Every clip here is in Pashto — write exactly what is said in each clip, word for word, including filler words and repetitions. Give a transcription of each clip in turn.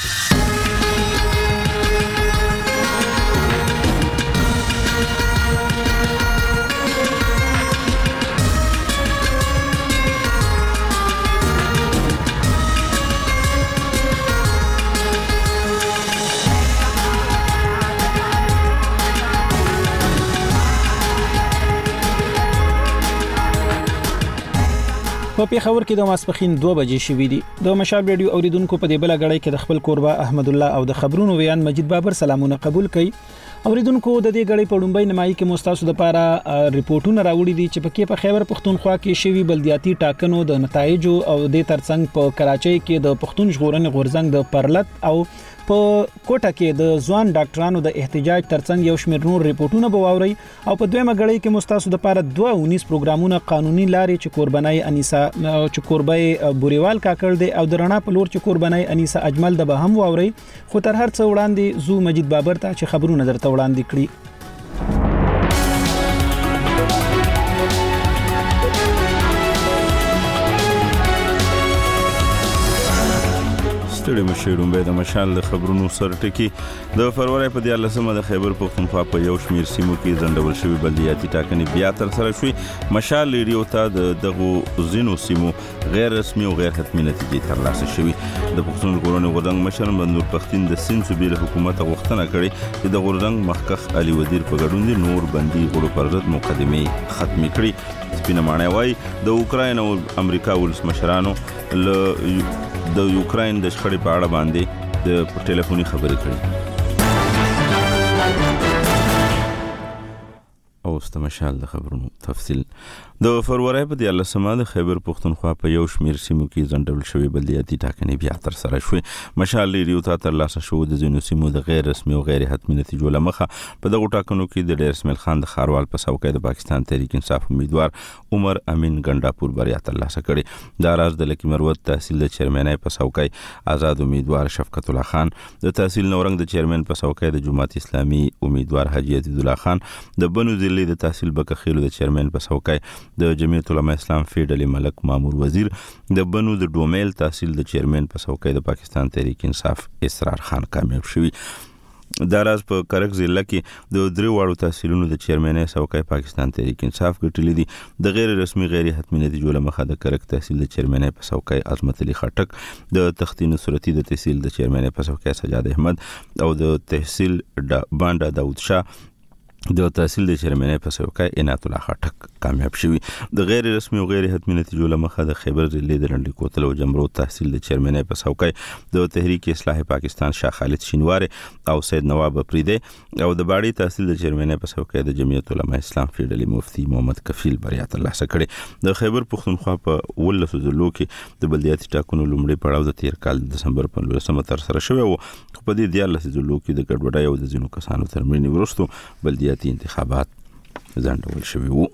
په پیښور کې د ماسپخین دوه بجې شوې دي. د مشال رادیو اوریدونکو په دې بل غړی کې د خپل کوربه احمد الله او د خبرونو ویان مجید بابر سلامونه قبول کړي. اوریدونکو د دې غړی په لومبۍ نمایي کې مستاسو د لپاره ریپورتونه راوړي دي چې پکې په خیبر پختونخوا کې شوی بلدیاتي ټاکنو د نتایجو او د ترڅنګ په کراچۍ کې د پښتون ژغورنې غورځنګ د پرلط او په کوټه کې د ځوان ډاکټرانو د احتجاج ترڅنګ یو شمېر نور ریپورتونه به واوري او په دویمه غړی کې مستاسو د لپاره دوه اونیس پروګرامونه قانوني لارې چې قربانای انیسا چې قربای بوريوال کاکړ دی او د رڼا په لور چې قربانای انیسا اجمل د به هم واوري. خو تر هر څه وړاندې زو مجید بابر ته چې خبرونه درته وړاندې کړي. ستړي مشرون به د مشال د خبرونو سره ټکی د فروری په دیارلسمه د خیبر پختونخوا په یو شمیر سیمو کې ځنډول شوی بلدیاتي ټاکنې بیا تر سره شوې. مشال ریډیو ته د دغو زینو سیمو غیر رسمي او غیر حتمي نتیجې ترلاسه شوې. د پښتون ژغورنې غورځنګ مشر منظور پښتين د سیند صوبې له حکومت غوښتنه کړې چې د غورځنګ مخکښ علي وزیر په ګډون نور بندي غړو پر ضد مقدمه ختمې کړې. سپینه ماڼۍ وايي د اوکراین او امریکا ولسمشرانو له د یوکراین د شخړې په اړه باندې د ټلیفوني خبرې کړې. او استمشال د خبرونو تفصیل د فروری په دیارلسمه د خیبر پختونخوا په یو شمیر سیمو کې ځنډول شوی بلدیاتي ټاکنې بیا تر سره شوې. مشال ریډیو ته ترلاسه شو د ځینو سیمو د غیر رسمي او غیر حتمي نتیجو لمخه په دغه ټاکنو کې د ډیر اسماعیل خان د خاروال په څوکۍ د پاکستان تحریک انصاف امیدوار عمر امین ګنډاپور بریا ترلاسه کړې. دا راز د لکی مروت تحصیل د چیرمنۍ په څوکۍ آزاد امیدوار شفقت الله خان، د تحصیل نورنګ د چیرمن په څوکۍ د جماعت اسلامي امیدوار حاجی عزیز الله خان، د بنو ضلع د تحصیل بکخیلو د چیرمن په څوکۍ د جمعیت علماء اسلام فیډ علي ملک مامور وزیر، د بنو د ډومیل تحصیل د چیرمن په څوکۍ د پاکستان تحریک انصاف اسرار خان کامیاب شوی. دا راز په کرک ضلع کې د درې واړو تحصیلونو د چیرمنۍ څوکۍ پاکستان تحریک انصاف ګټلې دي. د غیر رسمي غیر حتمي نتیجو لمخه د کرک تحصیل د چیرمنۍ په څوکۍ عظمت علي خټک، د تختی نصرتي د تحصیل د چیرمنۍ په څوکۍ سجاد احمد او د تحصیل بانډا داود شاه د تحصیل د چیرمنۍ په څوکۍ عنایت الله خټک کامیاب شوی. د غیر رسمي او غیر حتمي نتیجو لمخه د خیبر ضلع د لنډی کوتل او جمرو تحصیل د چیرمنۍ په څوکۍ د تحریک اصلاح پاکستان شاه خالد شینوار او سید نواب افریدی او د باړی تحصیل د چیرمنۍ په څوکۍ د جمعیت علماء اسلام فیډ علي مفتی محمد کفیل بریا ترلاسه کړې. د خیبر پختونخوا په ولسو ضلعو کې د بلدیاتي ټاکنو لومړی پړاو د تیر کال د دسمبر په نولسمه تر سره شوی و. په دې دیارلسو ضلعو کې د ګډوډۍ او د ځینو کسانو تر مړینې وروسته بلدیاتي انتخابات ځنډول شوي وو.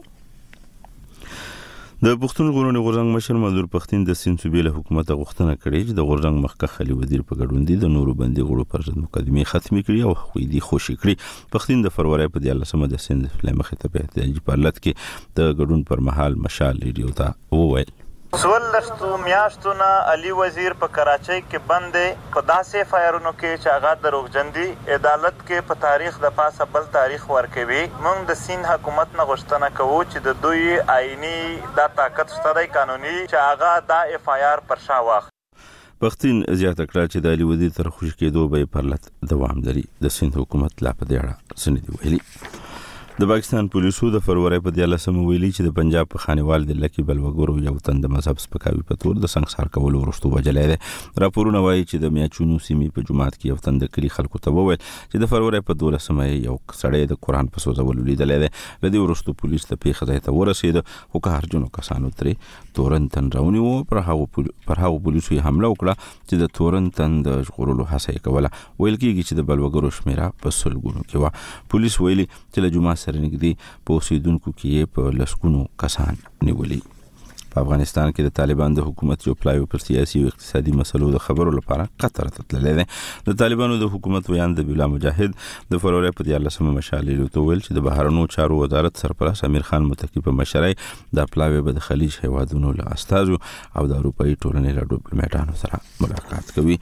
د پښتون ژغورنې غورځنګ مشر منظور پښتين د سیند صوبې له حکومت غوښتنه کړې چې د غورځنګ مخکښ علي وزیر په ګډون د نورو بندي غړو پر ضد مقدمه ختمې کړي او خو دې خوشي کړي. پښتين د فروری په دیارلسمه د سیند فلم مخې ته احتجاجي پرلط کې د ګډون پر مهال مشال ریډیو ته وویل سولشتو میاشتونه علي وزیر په کراچۍ کې بندې په داسې فایرونو کې چې هغه دروغجندي عدالت کې په تاریخ د پاسه بل تاریخ ورکوي. موږ د سین حکومت نه غوښتنه کوو چې د دوی آئینی دا طاقت شته دی قانوني چې هغه دا اف آی آر پر شا واخلي. پښتين زیاته کړه چې د علي وزیر تر خوشي کېدو به پرلط دوام لري. د سین حکومت لا په دې اړه څه نه دی ویلي. د پاکستان پولیسو د فروری په دیارلسمه ویلي چې د پنجاب په خانیوال د لکی بلوګورو یو تن د مذهب سپکاوي په تور د سنگسار کولو وروسته وجلی دی. راپورونه وایي چې د میاچونو سیمې په جماعت کې یو تن د کلي خلکو ته وویل چې د فروری په دولسمه یو سړی د قرآن په سوځولو لیدلی دی. له دې وروسته پولیس د پیښې ځای ته ورسېده خو قهرجنو کسانو ترې تورن تن راونیو. پر هغو پر هغو پولیسو یې حمله وکړه چې د تورن تن د ژغورلو هڅه یې کوله. ویل کېږي چې د بلوګرو شمېره په سلګونو کې وه. پولیس ویلي چې له جومات سره نږدې په اوسېدونکو کې په لسګونو کسان نیولي. په افغانستان کې د طالبان د حکومت یو پلای پر سیاسي او اقتصادي مسلو د خبرو لپاره قطر ته تللی دی. د طالبانو د حکومت ویان د بلا مجاهد د فروری په دیارلسمه مشال ریډیو ته ویل چې د بهرنیو چارو وزارت سرپرست امیر خان متقي په مشرۍ دا پلاوی به د خلیج هیوادونو له استازو او د اروپایي ټولنې له ډیپلوماټانو سره ملاقات کوي.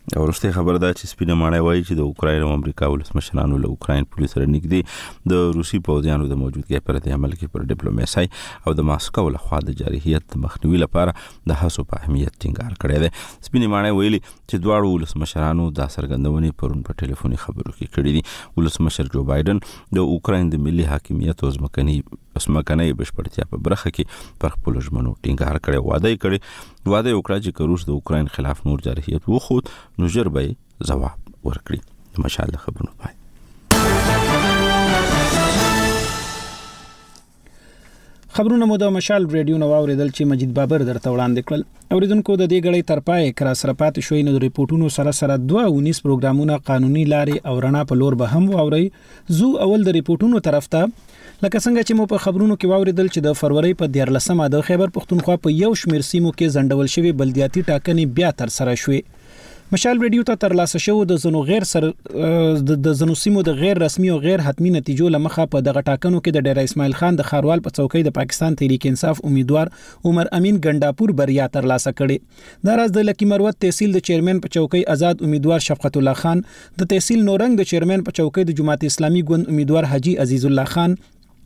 ورسته خبر ده چې سپینه ماڼۍ وایي چې د اوکراین او امریکا ولسمشرانو له اوکراین پولیس سره نږدې د روسي پوځیانو د موجودګۍ پر د عمل کې پر ډیپلوماسي او د ماسکو له خوا د جارحیت مخنیوي لپاره د هڅو په اهمیت ټینګار کړی دی. سپینه ماڼۍ ویلي چې دواړو ولسمشرانو د څرګندونې پرون په ټلیفوني خبرو کې کړې دي. ولسمشر جو بایدن د اوکراین د ملي حاکمیت او ځمکني اسمکنۍ بشپړتیا په برخه کې پر خپل ژمنو ټینګار کړی. واده یې کړی واده یې وکړه چې روس د اوکراین خلاف نور جارحیت وخود نو ژر به جواب ورکړي. مشال خبرونه پای خبرونه مو د مشال ریډیو نو اوریدل چې مجید بابر درته وړاندې کړل. اوریدونکو د دې غړې ترپای کرا سره پات شوې نو ریپورتونو سره سره دوه ونیس پروګرامونه قانوني لارې او رڼا په لور به هم واوري. زو اول د ریپورتونو طرف ته لکه څنګه چې مو په خبرونو کې واوریدل چې د فروری په دیارلسمه د خیبر پختونخوا په یو شمیر سیمو کې زندول شوی بلدیاتي ټاکنې بیا تر سره شوې. مشال ریډیو ته ترلاسه شو د زنو غیر سر د زنو سیمو د غیر رسمي او غیر حتمی نتیجو لمخه په دغه ټاکنو کې د ډیر اسماعیل خان د خاروال په چوکۍ د پاکستان تحریک انصاف امیدوار عمر امین ګنداپور بریا ترلاسه کړي. دا راز د لکی مروت تحصیل د چیرمن په چوکۍ آزاد امیدوار شفقت الله خان، د تحصیل نورنګ د چیرمن په چوکۍ د جماعت اسلامي ګوند امیدوار حاجی عزیز الله خان،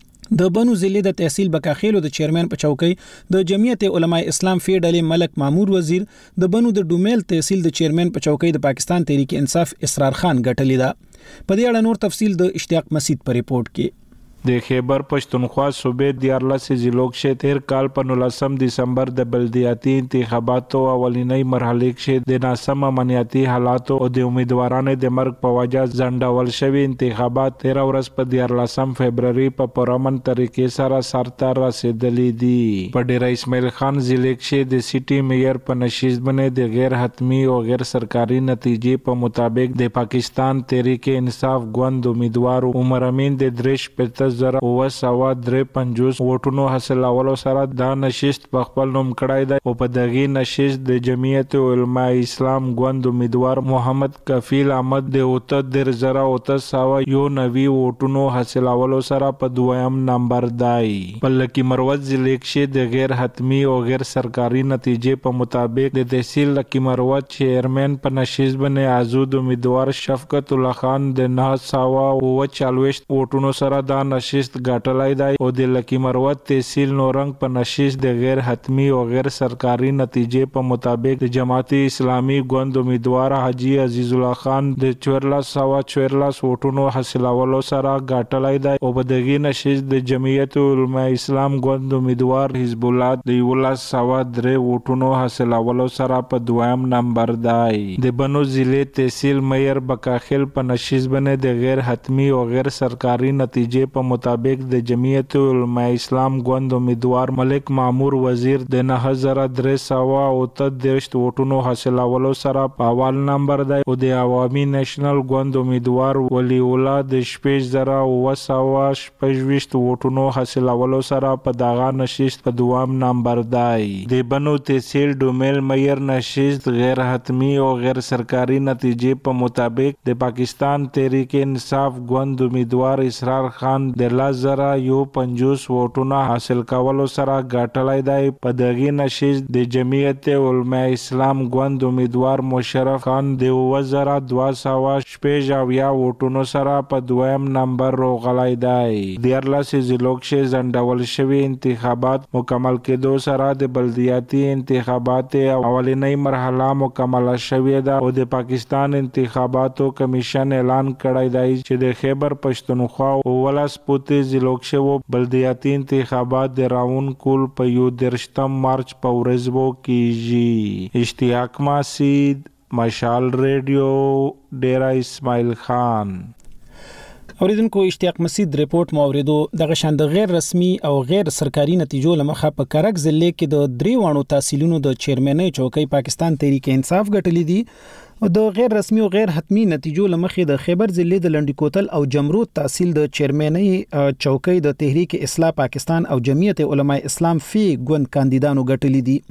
د بنو ضلع د تحصیل بکاخیلو د چیرمن په چوکۍ د جمعیت علماء اسلام فیډل ملک مامور وزیر، د بنو د ډومیل تحصیل د چیرمن په چوکۍ د پاکستان تحریک انصاف اسرار خان ګټلې ده. په دې اړه نور تفصیل د اشتیاق مسید په ریپورت کې. د خیبر پښتونخوا صوبې دیارلس ضلعو کې تیر کال په نولسم دسمبر د بلدیاتي انتخاباتو اولینی مرحله کې د ناسم امنیتي حالاتو او د امیدوارانو د مرګ په وجه ځنډول شوی انتخابات تیر ورځ په دیارلسم فبرवरी په پرامن طریقې سره سرته رسیدلې دي. په ډیر اسماعیل خان ضلع کې د سیټي میئر په نشست باندې د غیر حتمی او غیر سرکاري نتیجې په مطابق د پاکستان تحریک انصاف ګوند امیدوار عمر امین د درش په زره او سوا درې پنځوس ووټونو حاصلولو سره دا نشست په خپل نوم کړی دی او په دغه نشست د جمعیت علماء اسلام ګوند امیدوار محمد کفیل احمد د اوته در زره او سوا یو نوي ووټونو حاصلولو سره په دویم نمبر دی. په لکی مروت ضلع کې د غیر حتمی او غیر سرکاري نتیجې په مطابق د تحصیل لکی مروت چیرمن په نشست باندې آزاد امیدوار شفقت الله خان د نه سوا او چالويشت ووټونو سره دا نشست ګټلای دی او د لکی مروت تحصیل نورنګ په نشست د غیر حتمی او غیر سرکاري نتیجې په مطابق د جماعت اسلامي ګوند امیدوار حاجی عزیز الله خان د چورلس سوا چورلس ووټونو حاصلولو سره ګټلای دی او په دغه نشست د جمعیت علماء اسلام ګوند امیدوار حزب الله د یولس سوا درې ووټونو حاصلولو سره په دویم نمبر دی. د بنو ضلع تحصیل میئر بکاخیل په نشست باندې د غیر حتمی او غیر سرکاري نتیجې په مطابق د جمعیت علماء اسلام ګوند امیدوار ملک مامور وزیر د نه هزار درې سوا او تدریشت ووټونو حاصلولو سره په اول نمبر دی او د عوامي نېشنل ګوند امیدوار ولی الله د شپږ زره او سوا شپږویشت ووټونو حاصلولو سره په دغه نشست په دوام نمبر دی. د بنو تحصیل ډومیل میئر نشست غیر حتمی او غیر سرکاري نتیجې په مطابق د پاکستان تحریک انصاف ګوند امیدوار اسرار خان د لزر یو پنځوس ووټونه حاصل کولو سره ګټلای دی. په دغه نشست د جمعیت علماء اسلام ګوند امیدوار مشرف خان د وزره دوه سوه شپږ اویا ووټونو سره په دویم نمبر راغلی دی. دیارلس ضلعو کې ځنډول شوي انتخابات مکمل کېدو سره د بلدیاتي انتخابات اولنۍ مرحله مکمله شوې ده او د پاکستان انتخاباتو کمیشن اعلان کړی دی چې د خیبر پښتونخوا ولس پوتې ضلعو کې بلدیاتي انتخابات د راون کول په یو درشتم مارچ په ورځ وو کیږي. اشتیاق مسید، مشال ریډیو، ډیرا اسماعیل خان. اوریدونکو اشتیاق مسید ریپورت مو اوریدو. دغه شان د غیر رسمي او غیر سرکاري نتیجو لمخه په کرک ضلع کې د درې وانو تحصیلونو د چیرمنۍ چوکۍ پاکستان تحریک انصاف ګټلې دي او د غیر رسمي او غیر حتمی نتیجو لمخه د خیبر ضلع د لنډی کوتل او جمرود تحصیل د چیرمنۍ چوکۍ د تحریک اصلاح پاکستان او جمعیت علماء اسلام فی ګوند کاندیدانو ګټلې دي.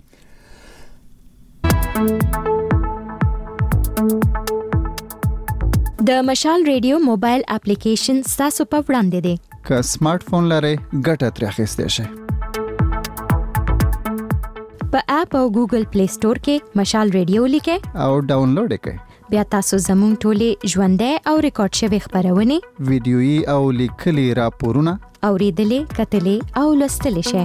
د مشال ریډیو موبایل اپلیکیشن تاسو په وړاندې دی. که سمارټ فون لرئ ګټه ترې اخیستی شئ. په اپ او ګوګل پلی سٹور کې مشال ریډیو لیکئ او ډاونلوډ یې کړئ. بیا تاسو زموږ ټولې ژوندۍ او ریکارډ شوی خبرونه ویډیويي او لیکلي راپورونه اوریدلې کتلې او لوستلې شئ.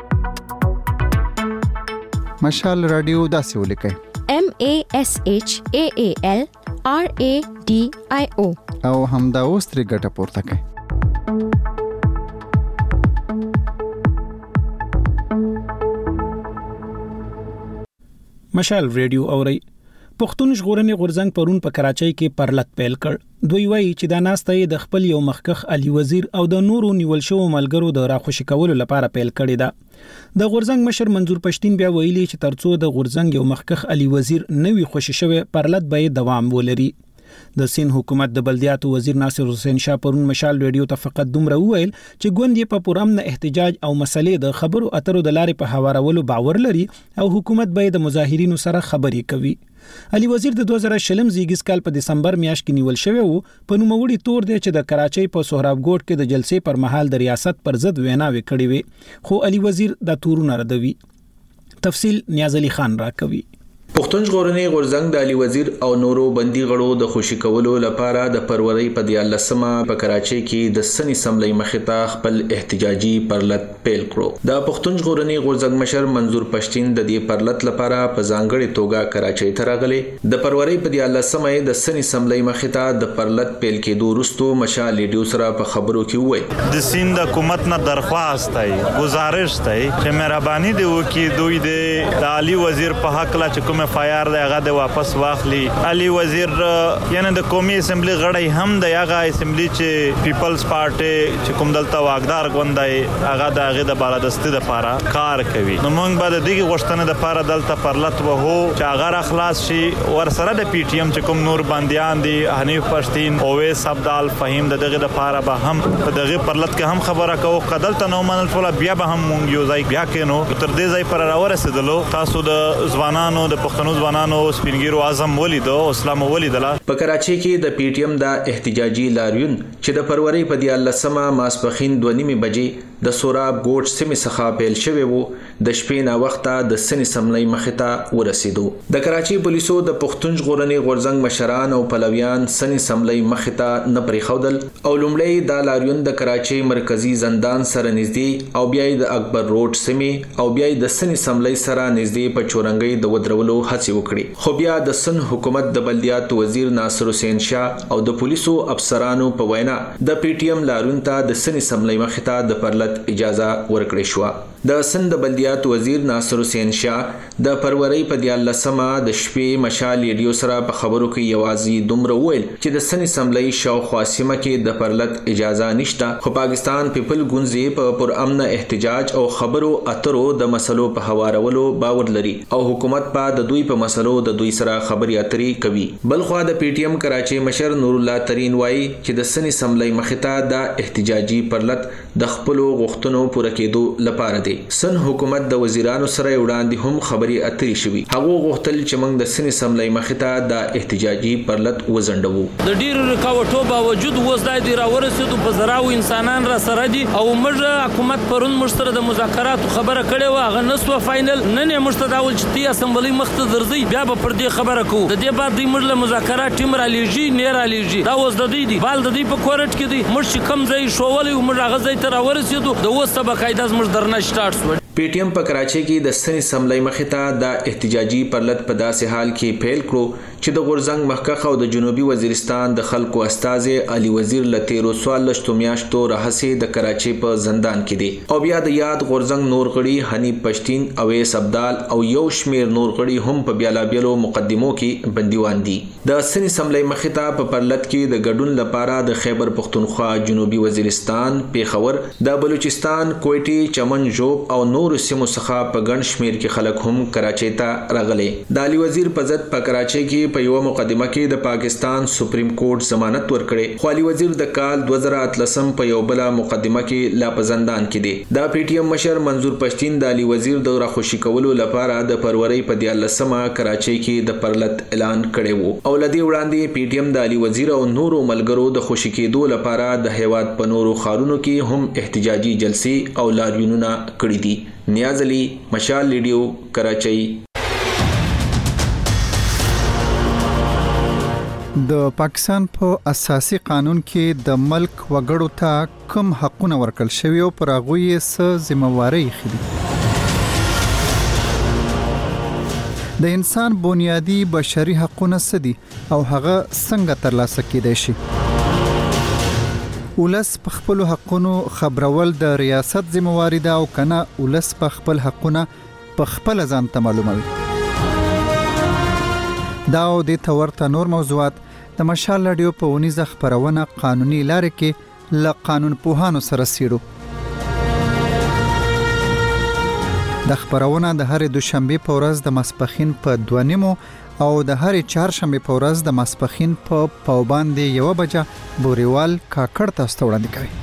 مشال رادیو داسې ولیکئ: M A S H A A L R A D I O او همدا اوس ترې ګټه پورته کړئ. مشال ریډیو اوري. پښتون ژغورنې غورځنګ پرون په کراچۍ کې پرلط پیل کړ. دوی وایي چې دا ناسته د خپل یو مخکخ علي وزیر او د نورو نیول شوو ملګرو د راخوشي کولو لپاره پیل کړی دا. د غورځنګ مشر منظور پښتين بیا ویلي چې ترڅو د غورځنګ یو مخکخ علي وزیر نوې خوشي شوی پرلط به دوام ولري. د سین حکومت د بلدیاتو وزیر ناصر حسین شاه پرون مشال ریډیو ته فقط دومره وویل چې ګوند یې په پرامن احتجاج او مسلې د خبرو اترو د لارې په هوارولو باور لري او حکومت به د مظاهرینو سره خبرې کوي. علي وزیر د دوه زره شلم زیږیز کال په دسمبر میاشت کې نیول شوی وو. په نوموړي تور دی چې د کراچۍ په سهراب ګوټ کې د جلسې پر مهال د ریاست پر ضد ویناوې کړې وي، خو علي وزیر د تورونه ردوي. تفصیل نیاز علي خان راکوي. پښتون ژغورنې غورځنګ د علي وزیر او نورو بندي غړو د خوشي کولو لپاره د فروری په دیارلسمه په کراچۍ کې د سن اسمبلی مخې ته خپل احتجاجي پرلط پیل کړو. د پښتون ژغورنې غورځنګ مشر منظور پښتين د دې پرلط لپاره په ځانګړې توګه کراچۍ ته راغلی. د فروری په دیارلسمه د سن اسمبلی مخې ته د پرلط پیل کېدو وروسته مشال ریډیو سره په خبرو کې وویل: د سیند حکومت نه درخواست دی، گزارش دی چې مهرباني دی وکړي دوی د علي وزیر په حق لا چې کوم فایار دی هغه د واپس واخلي. علي وزیر یعنی د قومي اسمبلی غړی هم د هغه اسمبلی چې پیپلز پارټي چې کوم دلته واګدار غوندای هغه د هغه د بالادستي لپاره کار کوي. نو موږ به د دې غوښتنې لپاره دلته پرلط وو چې هغه اخلاص شي ور سره د پی ټی ایم چې کوم نور باندیان دي حنیف پښتين اویس عبدال فهیم د دغه لپاره به هم په دغه پرلط کې هم خبره کوو. قدلته نو منل ټول بیا به هم مونږ یو ځای بیا کینو تر دې ځای پر راورسېدلو. تاسو د ځوانانو د پښتنو ځوانانو سپینګیرو اعظم ولیدو اسلام ولیدله. په کراچۍ کې د پی ټی ایم د احتجاجي لاریون چې د فروری په دیارلسمه ماسپښین دوه نیمې بجې د سوراب ګوټ سیمې څخه پیل شوی وو د شپې نا وخته د سن اسمبلی مخې ته ورسېدو. د کراچۍ پولیسو د پښتون ژغورنې غورځنګ مشران او پلویان سن اسمبلی مخې ته نه پریښودل او لومړی د لاریون د کراچۍ مرکزی زندان سره نږدې او بیا د اکبر روډ سیمې او بیا د سن اسمبلی سره نږدې په چورنګۍ د ودرولو هڅې وکړي. خو بیا د سن حکومت د بلدیاتو وزیر ناصر حسین شاه او د پولیسو افسرانو په وینا د پی ټی ایم لاریون ته د سن اسمبلی مخې ته د پرلط اجازه ورکړې شو. د سند بلدیات وزیر ناصر حسین شاه د فروری په دیارلسمه د شپې مشال ریډیو سره په خبرو کې یوازې دومره ویل چې د سن اسمبلی شاوخوا سیمه کې د پرلط اجازه نشته، خو پاکستان پیپل ګوند په پرامن احتجاج او خبرو اترو د مسلو په هوارولو باور لري او حکومت په د دوی په مسلو د دوی سره خبري اترې کوي. بلخوا د پی ټی ایم کراچۍ مشر نور الله ترين وایي چې د سن اسمبلی مخې ته د احتجاجي پرلط د خپل غوښتنو پوره کېدو لپاره دی. سن حکومت د وزیرانو سره وړاندې هم خبري اترې شوي. هغه غوښتل چې موږ د سن اسمبلی مخې ته د احتجاجي پرلط وزندو. د ډیرو رکاوټو باوجود اوس د دې راورسېدو په زراو انسانان را سره دي او موږ حکومت پرون مشترک د مذاکراتو خبره کړې و هغه نسو فائنل نه نه مشتداول چې تی اسمبلی مخته درځي بیا به پر دې خبره کوو. د دې بعد د موږ له مذاکرات ټیم را لېږي نه را لېږي دا اوس د دې دی بال د دې په کورټ کې دی موږ کم ځای شوولې موږ هغه ځای ته راورسېدو د اوس سبا قاعده موږ درنه سٹارټ شو. پی ټی ایم په کراچۍ کې د سن اسمبلی مخې ته د احتجاجي پرلط په داسې حال کې پیل کړو چې د غورځنګ مخکخ او د جنوبي وزیرستان د خلکو استازي علي وزیر لتیرو سوالشتو میاشتو راهسي د کراچۍ په زندان کې دي او بیا د یاد غورځنګ نور غړي حنیف پښتين اویس عبدال او یو شمیر نور غړي هم په بیلا بیلو مقدمو کې بندیوان دي. د سن اسمبلی مخې ته په پرلط کې د ګډون لپاره د خیبر پختونخوا جنوبي وزیرستان پیښور د بلوچستان کوټي چمن جوب او نور سیمو څخه په ګڼ شمیر کې خلک هم کراچۍ ته راغلي. د علي وزیر په ضد په کراچۍ کې په یو مقدمه کې د پاکستان سپریم کورټ ضمانت ورکړي خو علي وزیر د کال دوه زره اتلسم په یو بل مقدمه کې لا په زندان کې دی. د پی ټی ایم مشر منظور پښتين د علي وزیر د راخوشي کولو لپاره د فروری په دیارلسمه کراچۍ کې د پرلط اعلان کړی وو او لدی وړاندې پی ټی ایم د علي وزیر او نورو ملګرو د خوشي کېدو لپاره د هیواد په نورو ښارونو کې هم احتجاجي جلسې او لاریونونه کړي دي. نیاز علي، مشال ریډیو، کراچۍ. د پاکستان په اساسي قانون کې د ملک وګړو ته کوم حقونه ورکړل شوی او پر هغه یې څه ذمہواری خېدي. د انسان بنیادی بشري حقونه څه دي او هغه څنګه ترلاسه کېدای شي؟ ولس په خپل حقونو خبرول د ریاست ذمہواری ده او کنه ولس په خپل حقونه په خپل ځان ته معلوموي. دا او د تورته نور موضوعات د مشال رادیو په ونیزه خبرونه قانوني لارې کې ل قانون پوهانو سره سیرو. د خبرونه د هر دوشنبه په ورځ د ماسپخین په دوه نیمو او د هر چهارشنبه په ورځ د ماسپخین په پاوباندې یو بجه بوريوال کاکړ تاسو ته وړاندې کوي.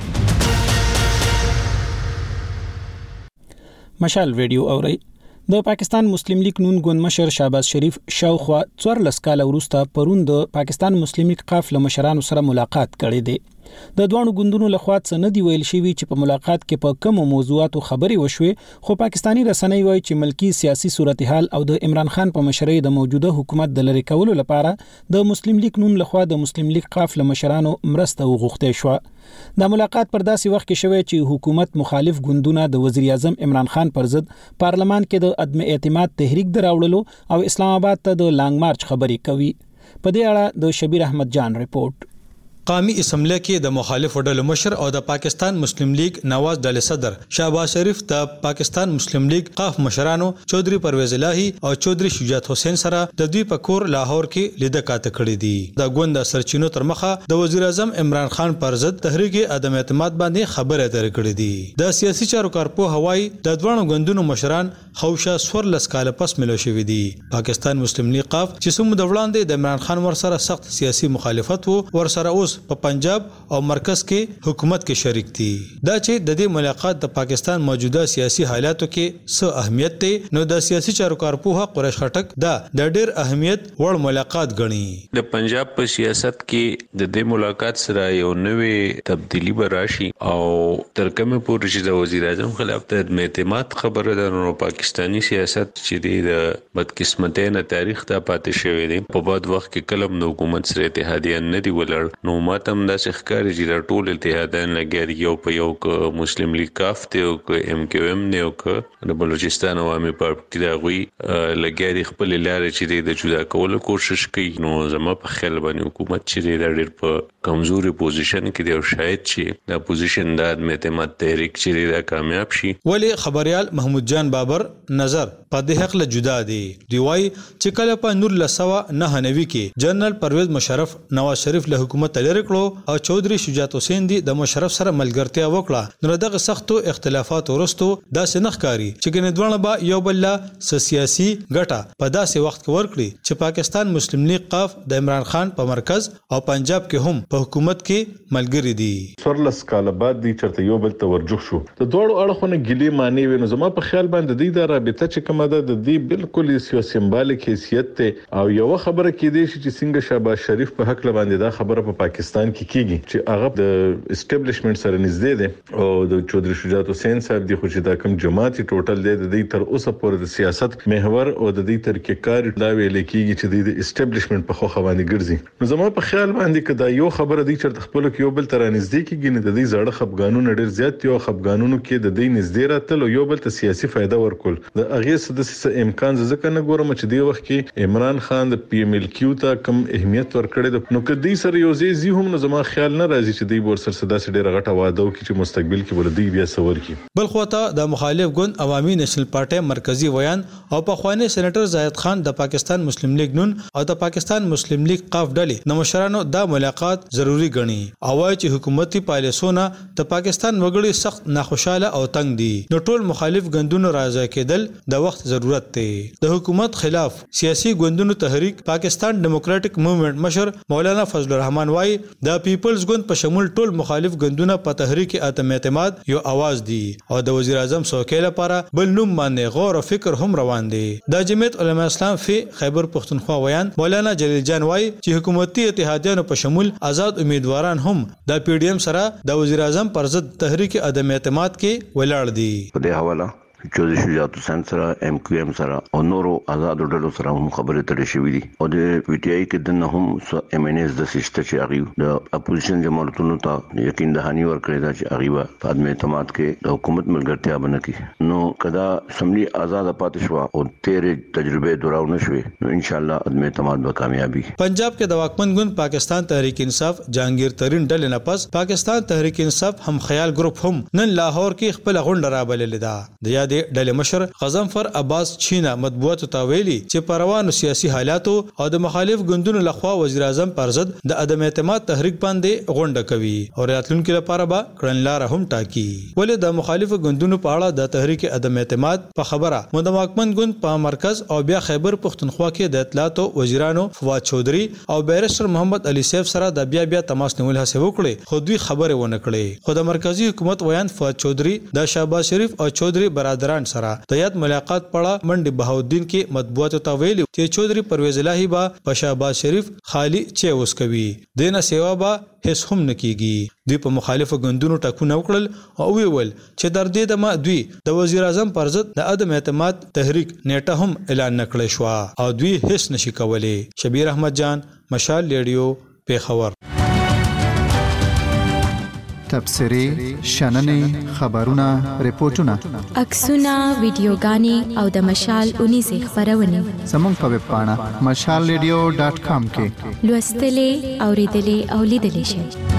مشال ریډیو اوري. د پاکستان مسلم لیگ نون ګوند مشر شهباز شریف شاوخوا څوارلس کاله وروسته پرون د پاکستان مسلم لیگ قاف له مشرانو سره ملاقات کړې ده. د دوه ګوندونو لخوا څه نه دی ویل شوی چې په ملاقات کې په کوم موضوعاتو خبرې وشوي، خو پاکستانی رسنۍ وایي چې ملکی سیاسي صورتحال او د عمران خان په مشرۍ د موجوده حکومت د لری کولو لپاره د مسلم لیگ نون لخوا د مسلم لیگ قاف له مشرانو مرسته وغوښته شو. د ملاقات پر داسې وخت کې شوی چې حکومت مخالف ګوندونه د وزیر اعظم عمران خان پر ضد پارلمان کې د عدم اعتماد تحریک دراوړلو او اسلام آباد ته د لانګ مارچ خبرې کوي. په دې اړه د شبیر احمد جان ریپورت. قومي اسمبلی کې د مخالف ډلو مشر او د پاکستان مسلم لیگ نواز ډلې صدر شهباز شریف د پاکستان مسلم لیگ قاف مشرانو چودري پرویز الهی او چودري شجاعت حسین سره د دوی په کور لاهور کې لیده کاته کړې دي. د ګوند سرچینو تر مخه د وزیر اعظم عمران خان پر ضد تحریک عدم اعتماد باندې خبره اترې کړې دي. د سیاسي چارو کارپو هوای د دوه ګوندونو مشران خوشا سورلس کال پس ملو شوې دي. پاکستان مسلم لیگ قاف چې سمو د وړاندې د عمران خان ور سره سخت سیاسي مخالفت وو ور سره اوس په پنجاب او مرکز کې حکومت کې شریک دي. دا چې د دې ملاقات د پاکستان موجوده سیاسي حالاتو کې څه اهمیت دی نو د سیاسي چارو کارپوه قریش خټک دا د ډېر اهمیت وړ ملاقات غني. د پنجاب په سیاست کې د دې ملاقات سره یو نوې تبدیلی به راشي او تر کومه پورې چې د وزیر اعظم خلاف د اعتماد خبره ده نو پاکستانی سیاست چې د بدقسمتۍ نه تاریخ ته پاتې شوی دی. په بعد وخت کې کلم د حکومت سره اتحادیه نه دی ولړ نو ماته هم دا ښکاري چې د ټول اتحادیان لګیا یو په یو ک مسلم لیگ کاف ته او ک ایم کیو ایم نه او ک د بلوچستان عوامي پارټي دا غوي لګیا خپل لارې چې د جدا کولو کوشش کوي. نو زما په خیال باندې حکومت چې د ډېر په کمزوري پوزیشن کې دی او شاید چې د پوزیشن د عدم اعتماد تحریک چې دا کامیاب شي. ولی خبريال محمود جان بابر نظر په دې حق له جدا دی. دی وايي چې کله په نور لسوا نه نوي کې جنرال پرویز مشرف نواز شریف له حکومت لری کړو او چودري شجاعت حسین دی د مشرف سره ملګرتیا وکړه نو دغه سختو اختلافات ورستو داسې نخکاری چې ګنې دوه با یو بل سیاسي ګټه په داسې وخت کې ورکړي چې پاکستان مسلم لیگ قاف د عمران خان په مرکز او پنجاب کې هم په حکومت کې ملګری دي. سورلس کال بعد دی چرته یو بل ته ورجوخ شو د دوړو اړخونه ګلی معنی ویني زما په خیال باندې د دې د رابطه چې کومه ده د دې بالکل یو سمبولیک حیثیت ته او یو خبره کې دی چې څنګه شهباز شریف په حق باندې دا خبره په پاکستان کې کیږي چې هغه د اسټابلیشمنت سره نږدې دي او د چودري شجاعت حسین صاحب دی خو چې دا کوم جماعتي ټوټل دی د دې تر اوسه پورې د سیاست محور او د دې تر کې کار دا ویل کیږي چې د اسټابلیشمنت په خو خواني ګرځي. نو زما په خیال باندې کدا یو خبره دی چې خپل کې یو بل تر نږدې کیږي نه د دې زړه خپګانونو ډېر زیات یو خپګانونو کې د دې نږدې راتل یو بل ته سیاسي فائدہ ورکول د اغه سدس امکان ځکه نه ګورم چې دی وخت کې عمران خان د پی ایم ال کیو ته کم اهمیت ورکړي نو کدی سره یو ځای زی هم نو زما خیال نه راځي چې دی ور سره صدا سره ډیره غټه واده وکړي چې مستقبل کې ولدی بیا سور کی. بل خواته د مخالف ګوند عوامي نېشنل پارټي مرکزی ویان او په خواني سېنیټر زاهد خان د پاکستان مسلم لیگ نون او د پاکستان مسلم لیگ قاف ډلې د مشرانو دا ملاقات ضروری ګڼي او وايي چې حکومتي پالیسونه د پاکستان وګړي سخت ناخوشاله او تنگ دي نو ټول مخالف ګوندونو راځي کېدل د وخت ضرورت دی. د حکومت خلاف سیاسي ګوندونو تحریک پاکستان ډیموکراټک موومېنټ مشر مولانا فضل الرحمن وايي د پیپلز ګوند په شمول ټول مخالف ګوندونه په تحریک عدم اعتماد یو आवाज دي او د وزیر اعظم څوکۍ لپاره بل نوم باندې غور او فکر هم روان دي. د جمعیت علماء اسلام فی خیبر پختونخوا ویان مولانا جلیل جان وايي چې حکومتي اتحادیانو په شمول آزاد امیدواران هم د پی ډی ایم سره د وزیر اعظم پر ضد تحریک عدم اعتماد کې ولاړ دي. په دې حواله چودري شجاعت حسین سره ایم کیو ایم سره او نورو آزاد ډلو سره هم خبرې اترې شوې دي او د پی ټی آی کې د هم ایم ان ایس د سیسټم چې هغه د اپوزیشن جماعتونو ته یقین دهانی ورکړی دا چې هغه په عدم اعتماد کې د حکومت ملګرتیا بنکې نو کدا سملی آزاد پاتې شو او تیرې تجربه دراو نشوي نو ان شاء الله عدم اعتماد به کامیابی. پنجاب کې د واکمن ګوند پاکستان تحریک انصاف جهانگیر ترین ډلې نه پس پاکستان تحریک انصاف هم خیال ګروپ هم نن لاهور کې خپل غونډه رابللې ده. د یادې ډلې مشر غضنفر عباس چینا مطبوعات ته ویلي چې په روانو سیاسي حالاتو او د مخالف ګوندونو لخوا وزیر اعظم پر ضد د عدم اعتماد تحریک باندې غونډه کوي او راتلونکو لپاره به کړنلار هم ټاکي. ولې د مخالف ګوندونو په اړه د تحریک عدم اعتماد په خبره مو د واکمن ګوند په مرکز او بیا خیبر پختونخوا کې د اطلاعات وزیرانو فواد چودري او بیرسټر محمد علي سیف سره د بیا بیا تماس نیول هڅه وکړي خو دوی خبره ونه کړې. خو د مرکزی حکومت ویان فواد چودري د شهباز شریف او چودري برادران سره د یاد ملاقات پړه منډي بهاودین کې مطبوعات ته ویلي چې چودري پرویز الهی با په شهباز شریف خالی چې اوس کوي دینه سیوا با هیڅ هم نکېږي. دوی په مخالفو ګوندونو ټاکونه وکړل او ویول چې در دې دمه دوی د وزیر اعظم پر ضد د عدم اعتماد تحریک نیټه هم اعلان نکړی شو او دوی هیڅ نشي کولی. شبیر احمد جان مشال ریډیو پیښور. تبصری شننې خبرونه ریپورتونه عکسونه ویډیوګانې او د مشال اونیزه خبرونه زموږ په ویب پاڼه مشال ریډیو ډاټ کام کې لوستلې اوریدلې او لیدلې شئ.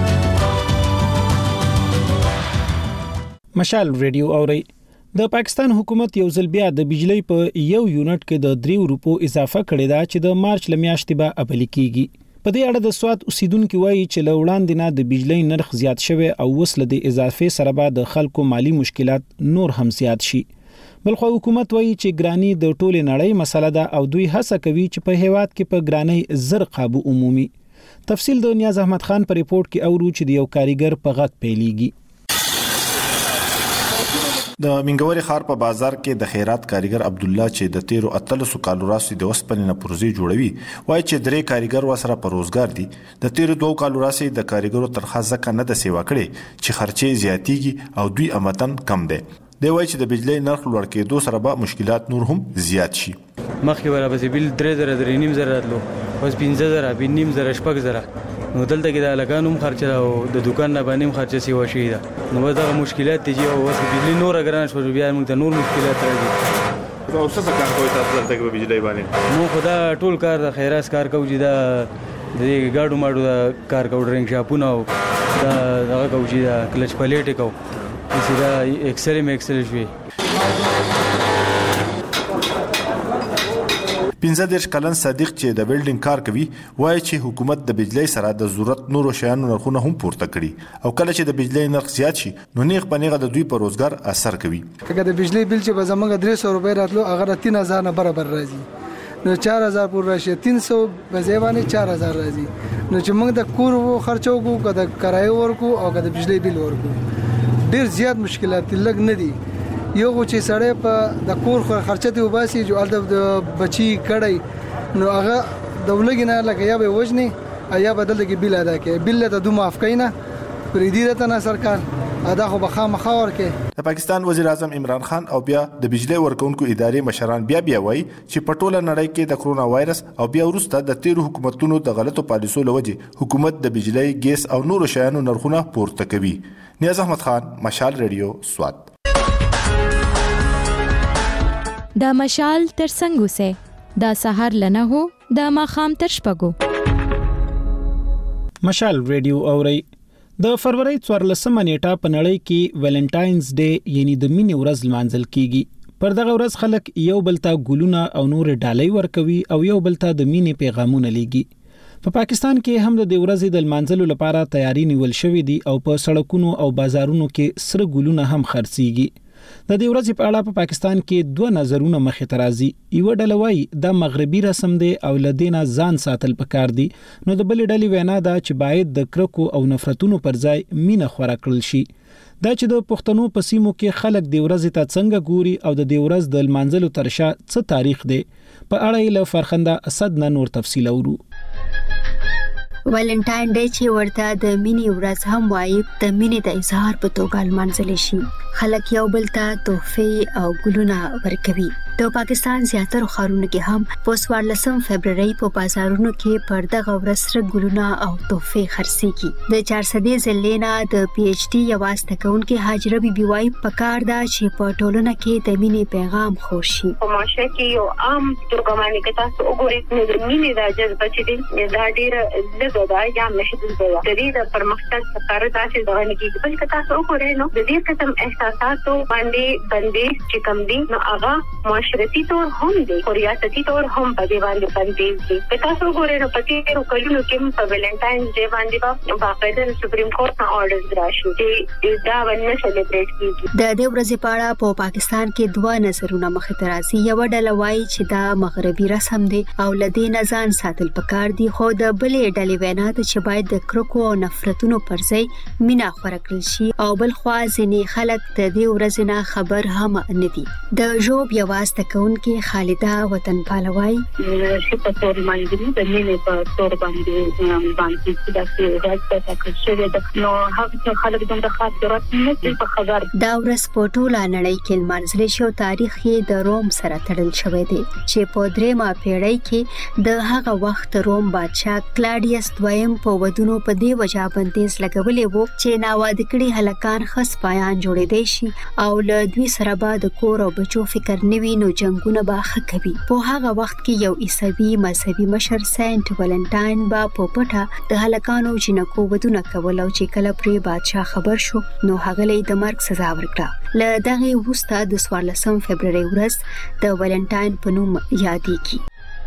مشال ریډیو اوري. د پاکستان حکومت یو ځل بیا د بجلی په یو یونټ کې د درې روپو اضافه کړې ده چې د مارچ لمیاشتې به عملي کیږي. په دې اړه د سواد اوسیدونکو وایي چې له وړاندې نه د بجلی نرخ زیات شوی او وسله د اضافه سره به د خلکو مالی مشکلات نور هم زیات شي. بلخو حکومت وایي چې ګرانی د ټوله نړۍ مسله ده او دوی هڅه کوي چې په هیواد کې په ګرانی زر قابو عمومي. تفصیل د نیاز احمد خان په ریپورت کې اورو چې د یو کاریګر په غږ پیلېږي. د منګوري خار په بازار کې د خیرات کاریګر عبد الله چې د تیرو اتلسو کالو راستي د وسپنې نه پروژې جوړوي وایي چې درې کاریګر وسره په روزګار دي. د تیرو دوه کالو راستي د کاریګرو ترخه ځکه نه د سیوا کړي چې خرچې زیاتېږي او دوی امتن کم دي. دی وایي چې د بجلی نرخ لوړ کېدو سره به مشکلات نور هم زیات شي. مخکې ولا بس بیل درې زره درې نیم زره راتلو اوس پنځه زره بین نیم زره شپږ زره نو دلته کې د لګانوم خرچه او د دکان نه باندې خرچه سی وشي دا نو دا مشکلات دي او اوس بجلی نور اگران شو بیا موږ ته نور مشکلات راځي. نو څه څه کار کوي تاسو دلته کې بجلی باندې؟ نو خدا ټول کار د خیراس کار کوي دا د ګاډو ماډو دا کار کوي ډرینګ شاپونه او دا هغه کوي دا کلچ پلیټ کوي چې دا ایکسل می ایکسل شوی. پنځه دیرش کلن صادق چې د ویلډینګ کار کوي وایي چې حکومت د بجلی سره د ضرورت نورو شیانو نرخونه هم پورته کړي او کله چې د بجلی نرخ زیات شي نو نیغ په نیغه د دوی په روزګار اثر کوي. کله د بجلی بل چې به زموږ درې سوه روپۍ راتلو هغه تین هزار نه برابر راځي نو چار هزار پور راشي تین سو به ځای باندې چار هزار راځي نو چې موږ د کور خرچو کو که د کرایه ورکو او که د بجلی بل ورکو ډیر زیات مشکلات لګ نه دي. یو چې سړی په د کور خرچه ته وباسي جو ال د بچی کړي نو هغه د ولګینه لکه یا به وجني یا بدل کې بیل ادا کوي بیل ته دوه معاف کینا پرې دی راته نه سرکار ادا خو بخا مخاور کې. د پاکستان وزیر اعظم عمران خان او بیا د بجلی ورکونکو ادارې مشران بیا بیا وایي چې په ټوله نړۍ کې د کرونا وایرس او بیا وروسته د تیرو حکومتونو د غلطو پالیسو لوجه حکومت د بجلی ګیس او نورو شیانو نرخونه پورته کوي. نیاز احمد خان مشال ریډیو سواد. دا مشال تر څنګه سه دا سحر لنه هو دا ماخام تر شپګو. مشال ریډیو اوري. د فروری څوارلسمه نیټه په نړۍ کې ویلنټاینز ډے یعنی د مینې ورځ لمانځل کیږي. پر دغه ورځ خلک یو بل ته ګلونه او نور ډالۍ ورکوي او یو بل ته د مینې پیغامونه لیږي. په پاکستان کې هم د دې ورځې د لمانځلو لپاره تیاری نیول شوې دي او په سړکونو او بازارونو کې سره ګلونه هم خرڅيږي. د دې ورځې په اړه په پاکستان کې دوه نظرونه مخې ته راځي. یو ډله وایي دا مغربي رسم دی او لدینا ځان ساتل پکار دي نو د بلې ډلې وینا ده چې باید د کرکو او نفرتونو پر ځای مینه خورا کړل شي. دا چې د پښتنو په سیمو کې خلک د ورځې ته څنګه ګوري او د دې ورځ د لمانځلو ترشا څه تاریخ دی په اړه له فرخنده اسد نه نور تفصیل اورو. ویلنټاین ډے چې ورته د مینې ورځ هم وایي د مینې د اظهار په توګه لمانځل شي. خلک یو بل ته تحفې او ګلونه ورکوي. د پاکستان زیاتره ښارونو کې هم په څوارلسم فبرورۍ په بازارونو کې پر دغه ورځ سره ګلونه او تحفې خرڅېږي. د چارسدې ضلع نه د پی ایچ ډي یوه زده کوونکې هاجره بیبي وایي پکار ده چې په ټولنه کې د مینې پیغام خور شي. په معاشره کې یو عام توګه باندې که تاسو وګورئ نو د مینې دا جذبه چې دی دا ډېره لږه ده یا محدوده ده. د دې د پرمختګ لپاره داسې دغه نه کېږي. بلکې که تاسو وګورئ نو د دې قسم احساساتو باندې بندیز چې کوم دي نو هغه معاشرتي طور هم دی او ریاستي طور هم په دې باندې بندیز دي. که تاسو وګورئ نو په تېرو کلونو کې په ویلنټاین ډے باندې به باقاعده د سپریم کورټ نه اورډرز راشي چې دا ونه سلیبریټ کېږي. د دې ورځې په اړه په پاکستان کې دوه نظرونه مخې ته راځي. یوه ډله وایي چې دا مغربي رسم دی او له دې نه ځان ساتل پکار دي، خو د بلې ډلې وینا ده چې باید د کرکو او نفرتونو پر ځای مینه خپره کړل شي. او بل خوا ځینې خلک د دې ورځې نه خبر هم نه دي. د ژوب یوه زده کوونکې خالده وطنپاله وایي چې په تور باندې د مینې په تور باندې باندې چې داسې ورځ ته ټاکل شوې ده نو هغه خلک دومره خاص ضرورت نه دي په خبر. دا ورځ په ټوله نړۍ کې لمانځل شي او تاریخ یې د روم سره تړل شوی دی چې په درېیمه پیړۍ کې د هغه وخت روم بادشاه کلاډیس دویم په ودونو په دې وجه بندیز لګولې وو چې ناواده کړي هلکان ښه سپایان جوړېدی شي او له دوی سره به د کور او بچو فکر نه وي نو جنګونه به ښه کوي. په هغه وخت کې یو عیسوي مذهبي مشر سینټ ولنټاین به په پټه د هلکانو جنکو ودونه کول او چې کله پرې بادشاه خبر شو نو هغه له د مرګ سزا ورکړه. له دغه وروسته د څوارلسم فبرورۍ ورځ د ولنټاین په نوم یادېږي.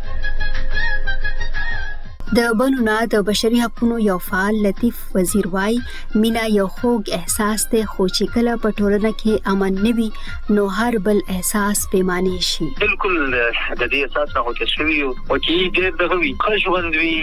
د بنو نه د بشري حقوقو یو فعال لطیف وزیر وای مینا یو خوږ احساس دی خو چې کله په ټولنه کې امن نه وي نو هر بل احساس پیمانه شي. بالکل د دې احساس نه هوته شوی او چې ډېر دغه وی خوشوند وی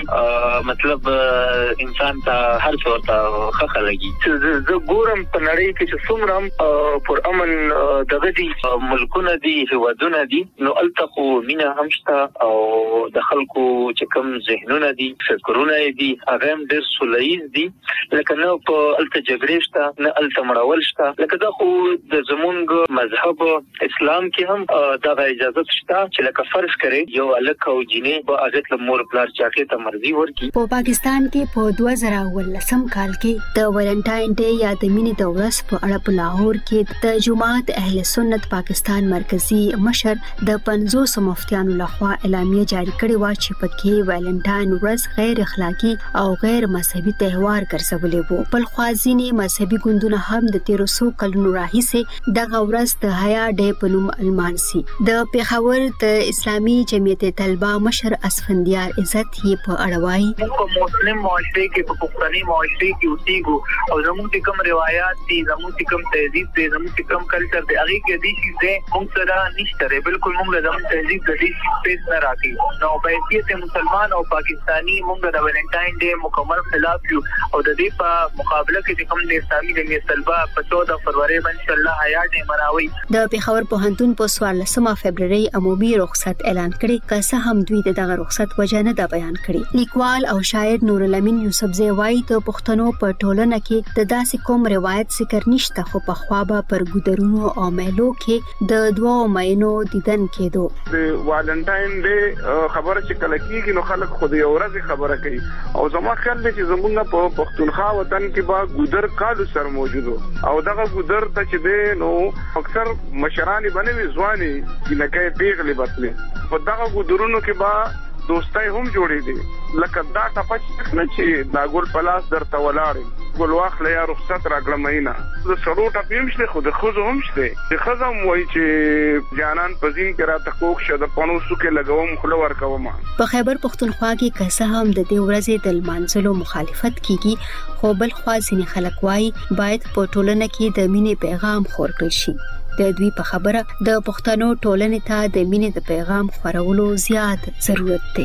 مطلب انسان ته هر څه ورته خخه لګي. زه ګورم په نړۍ کې چې څومره پر امن دغه دي ملکونه دي هوادونه دي نو التقو مینا همشته او د خلکو چې کوم ذهنونه دي فکرونه دي هغه هم ډېر سولهییز دي لکه نه په الته جګړې شته نه الته مړول شته لکه دا خو د زمونږ مذهب اسلام کې هم دغه اجازه شته چې لکه فرض کړي یو الک او جنې په اجازه له مور پلار چاکه ته مرضی ورکی. په پاکستان کې په دوه زره ولسم کال کې د ولنټاین ډے یا د مینې د ورځ په اړه په لاهور کې د جماعت اهل سنت پاکستان مرکزی مشر د پنځوس مفتیانو لخوا اعلامیه جاری کړې و چې پکې ولنټاین ورځ غیر اخلاقی او غیر مذهبي تهوار ګرځولې وو. بل خوا ځینې مذهبي ګوندونه هم د تیرو څو کلونو راهیسې دغه ورځ د حیا ډے په نوم لمانځي. د پیښور د اسلامي جمعیت طلبه مشر اسفندیار عزت یې په اړه وایي په مسلم معاشره کې په پښتني معاشره کې اوسېږو او زموږ کوم روایت دي زموږ کوم تهذیب دي زموږ کوم کلچر دی هغه کې دي چې موږ سره نشته بالکل موږ زموږ تهذیب د دې سپیس نه راکې نو په حیثیت مسلمان او پاکستانی موږ د ولنټاین ډے مکمل خلاف یو او د دې په مقابله کې کوم د اسلامي جمعیت طلبه په چودہ فروری باندې ان شاء الله حیا ډے مناوي. د پیښور پوهنتون په څوارلسمه فبرورۍ عمومي رخصت اعلان کړي که څه هم دوی دغه رخصت وجه نه ده بیان کړي. لیکوال او شاعر نور الامین یوسفزی وایي د پښتنو په ټولنه کې د داسې کوم روایت ذکر نشته خو په خوا به پر ګودرونو او میلو کې د دوه مینو دیدن کېدو. د ولنټاین ډے خبره چې کله کېږي نو خلک خو د یو ورځ خبره کوي او زما خیال دی چې زمونږ په پښتونخوا وطن کې با ګودر کالو سر موجودو او دغه ګودر ته چې دی نو اکثر مشرانی باندې ځواني چې لکه پیغلې بتلې په دغه ګودرونو کې با دوستای هم جوړې دي لکه دا ټپچ نه چې دا ګل پلاس درته ولاړ ګل واخله یا رخصت راکړه مینا د سړو ټپیم شته خو د خزو هم شته د خزم وای چې جانان پزین کې را تکوک شه د پونو سکه لګوم خلو ورکوم. په خیبر پختونخوا کې که هم د دې ورځې د لمانځلو مخالفت کیږي خو بل خوا ځینې خلک وایي باید په ټولنه کې د مینې پیغام خور کړي شي. د دوی په خبره د پښتنو ټولنې ته د مینې د پیغام خورولو زیات ضرورت دی.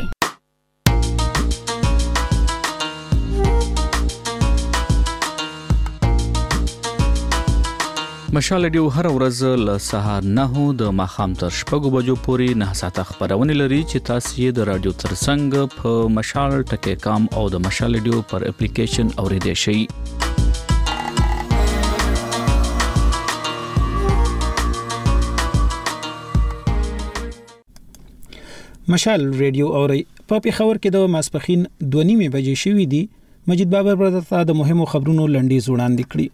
مشال رادیو هر ورځ له سهار نه د ماخام تر شپږو بجو پورې نه ساعته خبرونه لري چې تاسو یې د رادیو ترڅنګ په مشال ټکی کام او د مشال رادیو پر اپلیکیشن اوریدئ شئ. مشال رادیو اوري په پیښور کې د ماسپخین دوه نیمې بجې شوې دي. مجید بابر برادر د مهمو خبرونو لنډیز وړاندې کړي.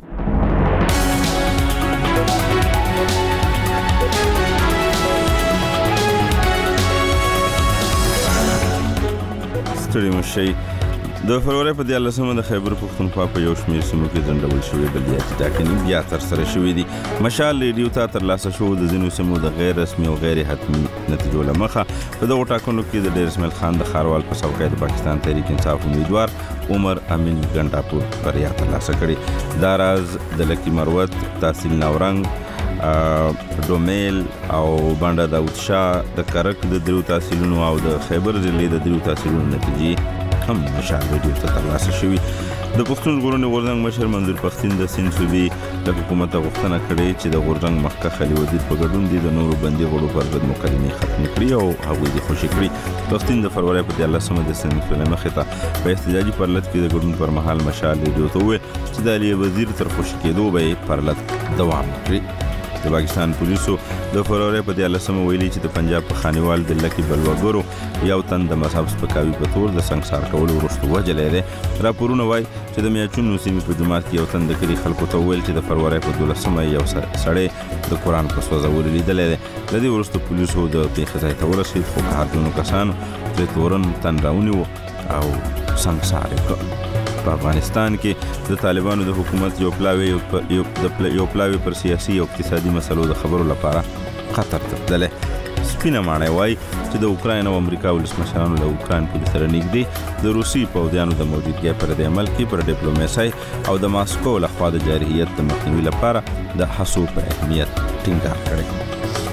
ستړي مشي د فروری په دیالسمه د خیبر پختونخوا په یو شمېر سیمو کې ځنډول شوې بلدیاتي ټاکنې بیا تر سره شوې دي. مشال ریډیو ته ترلاسه شو د ځینو سیمو د غیر رسمي او غیر حتمي نتیجو له مخه په دغو ټاکنو کې د ډیر اسماعیل خان د ښاروال په څوکۍ د پاکستان تحریک انصاف امیدوار عمر امین ګنډاپور بریا ترلاسه کړې. دا راز د لکی مروت، تحصیل ناورنګ، ډومیل او بانډا داود شاه د کرک د درو تحصیلونو او د خیبر ضلع د درو تحصیلونو نتیجې هم مشال رادیو ته ترلاسه شوې. د پښتون ژغورنې غورځنګ مشر منظور پښتین د سیند صوبې د حکومت غوښتنه کړې چې د غورځنګ مخکښ علي وزیر په ګډون دي د نورو بندي غړو پر ضد مقدمې ختمې کړي او هغوی دې خوشي کړي. پښتین د فروری په دیارلسمه د سیند صوبې مخې ته په احتجاجي پرلط کې د ګډون پر مهال مشال رادیو ته وویل چې د علي وزیر تر خوشي کېدو به یې پرلط دوام وکړي. د پاکستان پولیسو د فروری په دیارلسمه ویلي چې د پنجاب په خانیوال د لکی بلوګرو یو تن د مذهب سپکاوي په تور د سنګسار کولو وروسته وژلی دی. راپورونه وایي چې د میاچونو سیمې په جومات کې یو تن د کلي خلکو ته وویل چې د فروری په دولسمه یو سړی د قرآن په سوځولو لیدلی دی. د دې وروسته پولیسو د پیښې ځای ته ورسېد خو په هر کسانو ترې تورن تن راونیو او سنګسار یې کړ. په افغانستان کې د طالبانو د حکومت یو پلاوی یو د یو پلاوی پر سیاسي او اقتصادي مسلو د خبرو لپاره خطر تبدله. سپینه معنی وای چې د اوکراین او امریکا ولسمشرانو له اوکراین پولیس سره نږدې د روسي پوځیانو د موجودګۍ پر د عمل کې پر ډیپلوماسي او د ماسکو لخوا د جارحیت د مخنیوي لپاره د هڅو په اهمیت ټینګار کړی.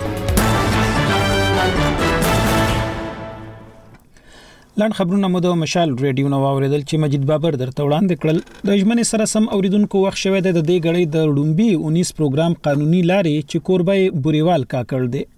لاند خبرونه مو د مشال رادیو نو اوریدل چې مجید بابر درته وړاندې کړل. د ژمنې سره سم اوریدونکو وخت شوه د دې غړې د لومبي اونیس پروګرام قانوني لارې چې کوربای بوريوال کا کړل دي.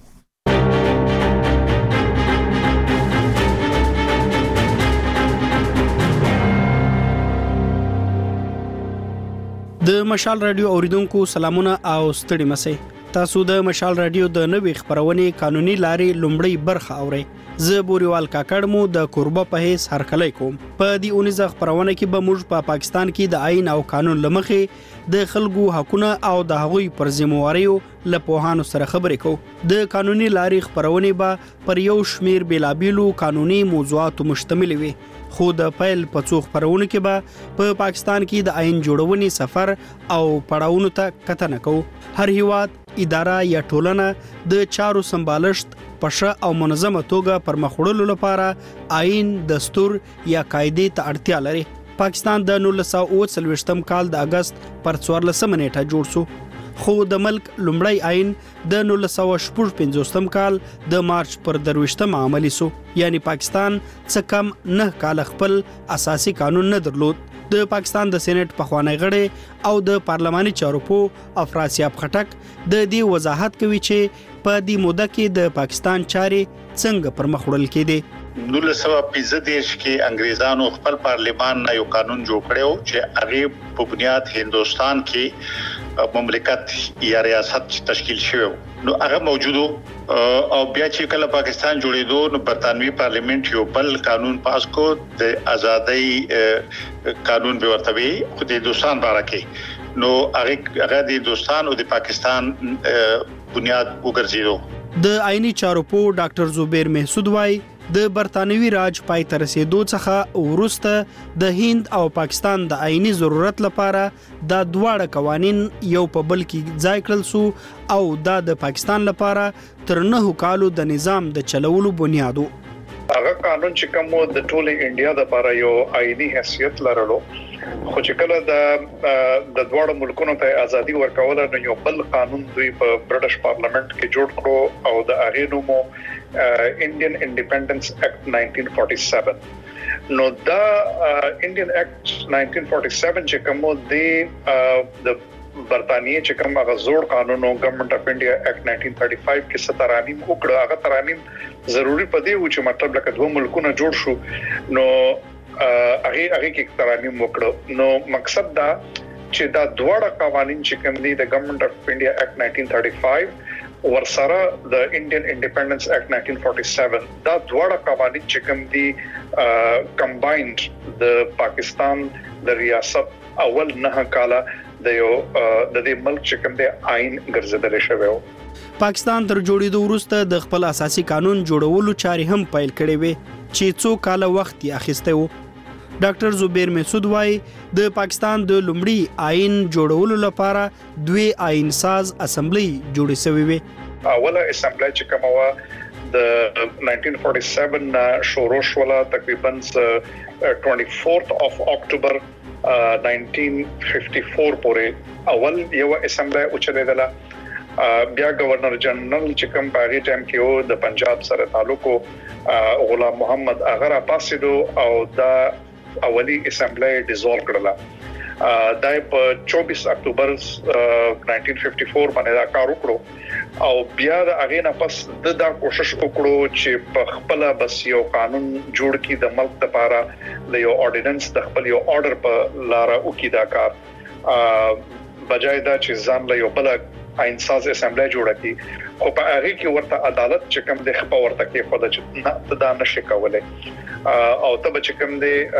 د مشال رادیو اوریدونکو سلامونه او ستړي مسئ. تاسو د مشال رادیو د نوې خبرونه قانوني لارې لومړی برخه اورئ. زه بوريوال کاکړ مو د کوربه په هیڅ هرکلی کوم. په دې اونیزه خبرونه کې به موږ په پاکستان کې د آئین او قانون لمخې د خلکو حقوقونه او د هغوی پر ذمہواریو له پوهانو سره خبرې کوو. د قانوني لارې خبرونه به پر یو شمیر بیلابیلو قانوني موضوعاتو مشتمل وي. خو د پیل په څو خبرونه کې به په پاکستان کې د آئین جوړونې سفر او پړاوونو ته کتنه کوو. هر هیواد، اداره یا ټولنه د چارو سمبالښت پښه او منظمه توګه پر مخ وړلو لپاره آئین، دستور یا قاعده ته اړتیا لري. پاکستان د نولس سوه اوه څلوېښتم کال د اگست پر څوارلسمه نیټه جوړ شو. خو د ملک لومړی آئین د نولس سوه شپږ پنځوستم کال د مارچ پر درویشتم عملی سو. یعنی پاکستان څه کم نه کال خپل اساسي قانون نه درلود. د پاکستان د سېنات پخوانی غړی او د پارلماني چارو په افراسیاب خټک د دې وضاحت کوي چې په دې موده کې د پاکستان چارې څنګه پر مخ وړل کېدې. نولس سوه پنځه دېرش کې انګریزانو خپل پارلمان نه یو قانون جوړ کړو چې هغه په بنیاد هندستان کې مملکت یا ریاست تشکیل شوی. نو هغه موجودو او بیا چې کله پاکستان جوړېدو نو برتانوي پارلیمنت یو بل قانون پاس کو د ازادۍ قانون به ورته وي خو د هندستان باره کې. نو هغه هغه د هندستان او د پاکستان بنیاد وګرځیدو. د آئینی چارو په ډاکټر زبیر محسود وای د برتانوي راج پای ته رسیدو څخه ورسته د هند او پاکستان د آئینی ضرورت لپاره د دواړه قوانين یو په بل کې ځای کړل سو او دا د پاکستان لپاره تر نه کالو د نظام د چلولو بنیادو. هغه قانون چې کوم د ټوله انډیا لپاره یو آئینی حیثیت لرلو خو چې کله د د دواړو ملکونو ته ازادي ورکول نو یو بل قانون دوی په برټش پارلیمنت کې جوړ کړو او د هغه نوم انډین انډیپندنس اکټ نائنټین فورټي سیون. نو دا انډین اکټ نائنټین فورټي سیون چې کوم دی د برتانیې چې کوم هغه زوړ قانون او ګورنمنت اف انډیا اکټ ناینټین تھرټي فایو کې سترانیم وکړه، هغه ترانیم ضروری پدې و چې مطلب لکه دوه ملکونه جوړ شو نو هغه هغه کې ترانیم وکړو. نو مقصد دا چې دا دواړه قوانين چې کوم دي د ګورنمنت اف انډیا اکټ ناینټین تھرټي فایو ورسره د انډین انډیپندنس اکټ ناینټین فورټي سیون دا دواړه قوانين چې کوم دي کمباینډ د پاکستان د ریاست اول نه کاله د یو د دې ملک چې کوم دی آئین ګرځیدل شوی و. پاکستان تر جوړېدو وروسته د خپل اساسي قانون جوړولو چارې هم پیل کړې وې چې څو کاله وخت یې اخیسته و. ډاکټر زبیر مسعود وايي د پاکستان د لومړي آئین جوړولو لپاره دوی آئین ساز اسمبلی جوړې شوې وې. اوله اسمبلی چې کومه و د ناینټین فورټي سیون شروع شوه تقریبا چوبیس اف اکتوبر ناینټین ففټي فور پورې اول یو اسمبلی اوچریدله. بیا گورنر جنرال چې کوم په هغه ټایم کې و د پنجاب سره تعلق غلام محمد هغه را پاسیدو او دا اولی اسمبلی ډیزولو کړله. دا په چوبیس اکتوبر ناینټین ففټي فور باندې دا کار وکړو او بیا د هغه نه پس د دا کوشش وکړو چې په خپل بس یو قانون جوړ کړي د ملک لپاره د یو اورډیننس د خپل یو آرډر په لار وکړي دا کار بجای دا چې ځان له یو بل آئین ساز اسمبلی جوړه کړي خو په هغه کې ورته عدالت چې کوم د خپل ورته کې خو د چې دا نشي کولای او ته چې کوم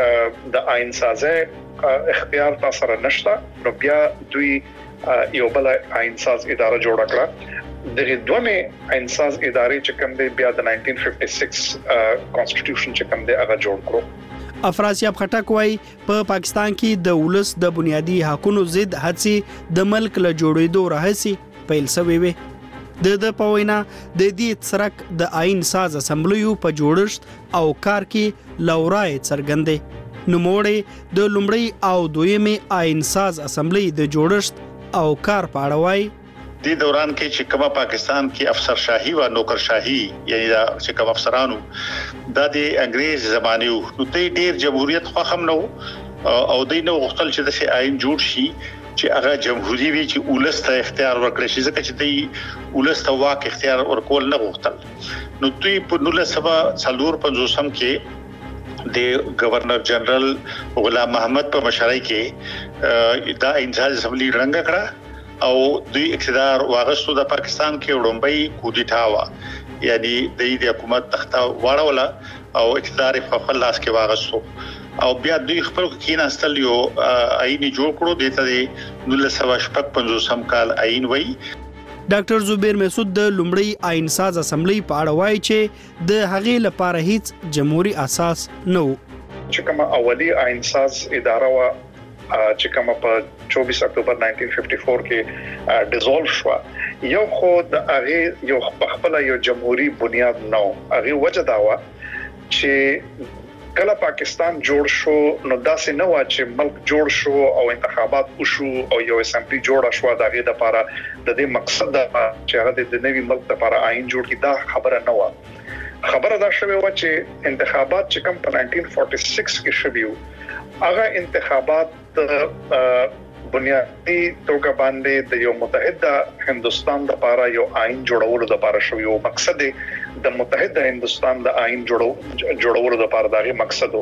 د آئین سازه اختیار تاسو سره نشته نو بیا دوی یو بل آئین ساز اداره جوړ کړه. دغه دوه آئین ساز ادارې چې کوم دی بیا د ناینټین ففټي سکس کانسټیټیوشن چې کوم دی هغه جوړ کړو. افراسیاب خټک وايي په پاکستان کې د ولس د بنیادی حقوقو ضد هڅې د ملک له جوړېدو راهسي پیل شوې وي. د د پوینا د دې څرک د آئین ساز اسمبلیو په جوړښت او کار کې لورای څرګندې. نوموړی د لومړی او دویمه آئین ساز اسمبلی د جوړښت او کار په اړه وايي. د دوران کې چې کومه پاکستان کې افسرشاهي او نوکرشاهي یعنی دا چې کوم افسرانو د انګريز زمانه نو ته ډیر جمهوریت خو هم نو او د نو غوښتل چې د آئین جوړ شي چې هغه جمهوریت وي چې ولس ته اختیار ورکړي شي ځکه چې د ولس ته واک اختیار ورکول نه غوښتل. نو دوی په نولس سوه څلور پنځوسم کې د گورنر جنرال غلام محمد په مشرۍ کې دا آئین ساز اسمبلی رنګ کړه او دوی اقتدار واغستو. د پاکستان کې وړاندې کوډیټا وا یعنی د حکومت تخته واړوله او اقتدار په خپل لاس کې واغستو او بیا دوی خپل کېناستل یو آئین جوړ کړو دته د نولس سوه شپږ پنځوسم کال آئین وای. ډاکټر زبیر مسعود د لومړی آئین ساز اسمبلی په اړه وایي چې د هغې لپاره هیڅ جمهوریت اساس نه و. چې کوم اولی آئین ساز اداره وا چې کوم په چوبیس اکتوبر ناینټین ففټي فور کې ډیزولو شو یو خو د هغه یو خپل یو جمهوریت بنیاد نه هغه وجه دا و چې کله پاکستان جوړ شو نو داسې نه و چې ملک جوړ شو او انتخابات وشو او یو اسمبلی جوړه شو د هغه لپاره د دې مقصد دا چې هغه د نوي ملک لپاره آئین جوړ کړي دا خبره نه و. خبره دا شوه و چې انتخابات چې کوم په ناینټین فورټي سکس کې شوه هغه انتخابات بنیادی توګه باندې د یو متحده هندستان لپاره یو آئین جوړولو لپاره شو. یو مقصد د متحده هندستان د آئین جوړو جوړولو لپاره دغه مقصد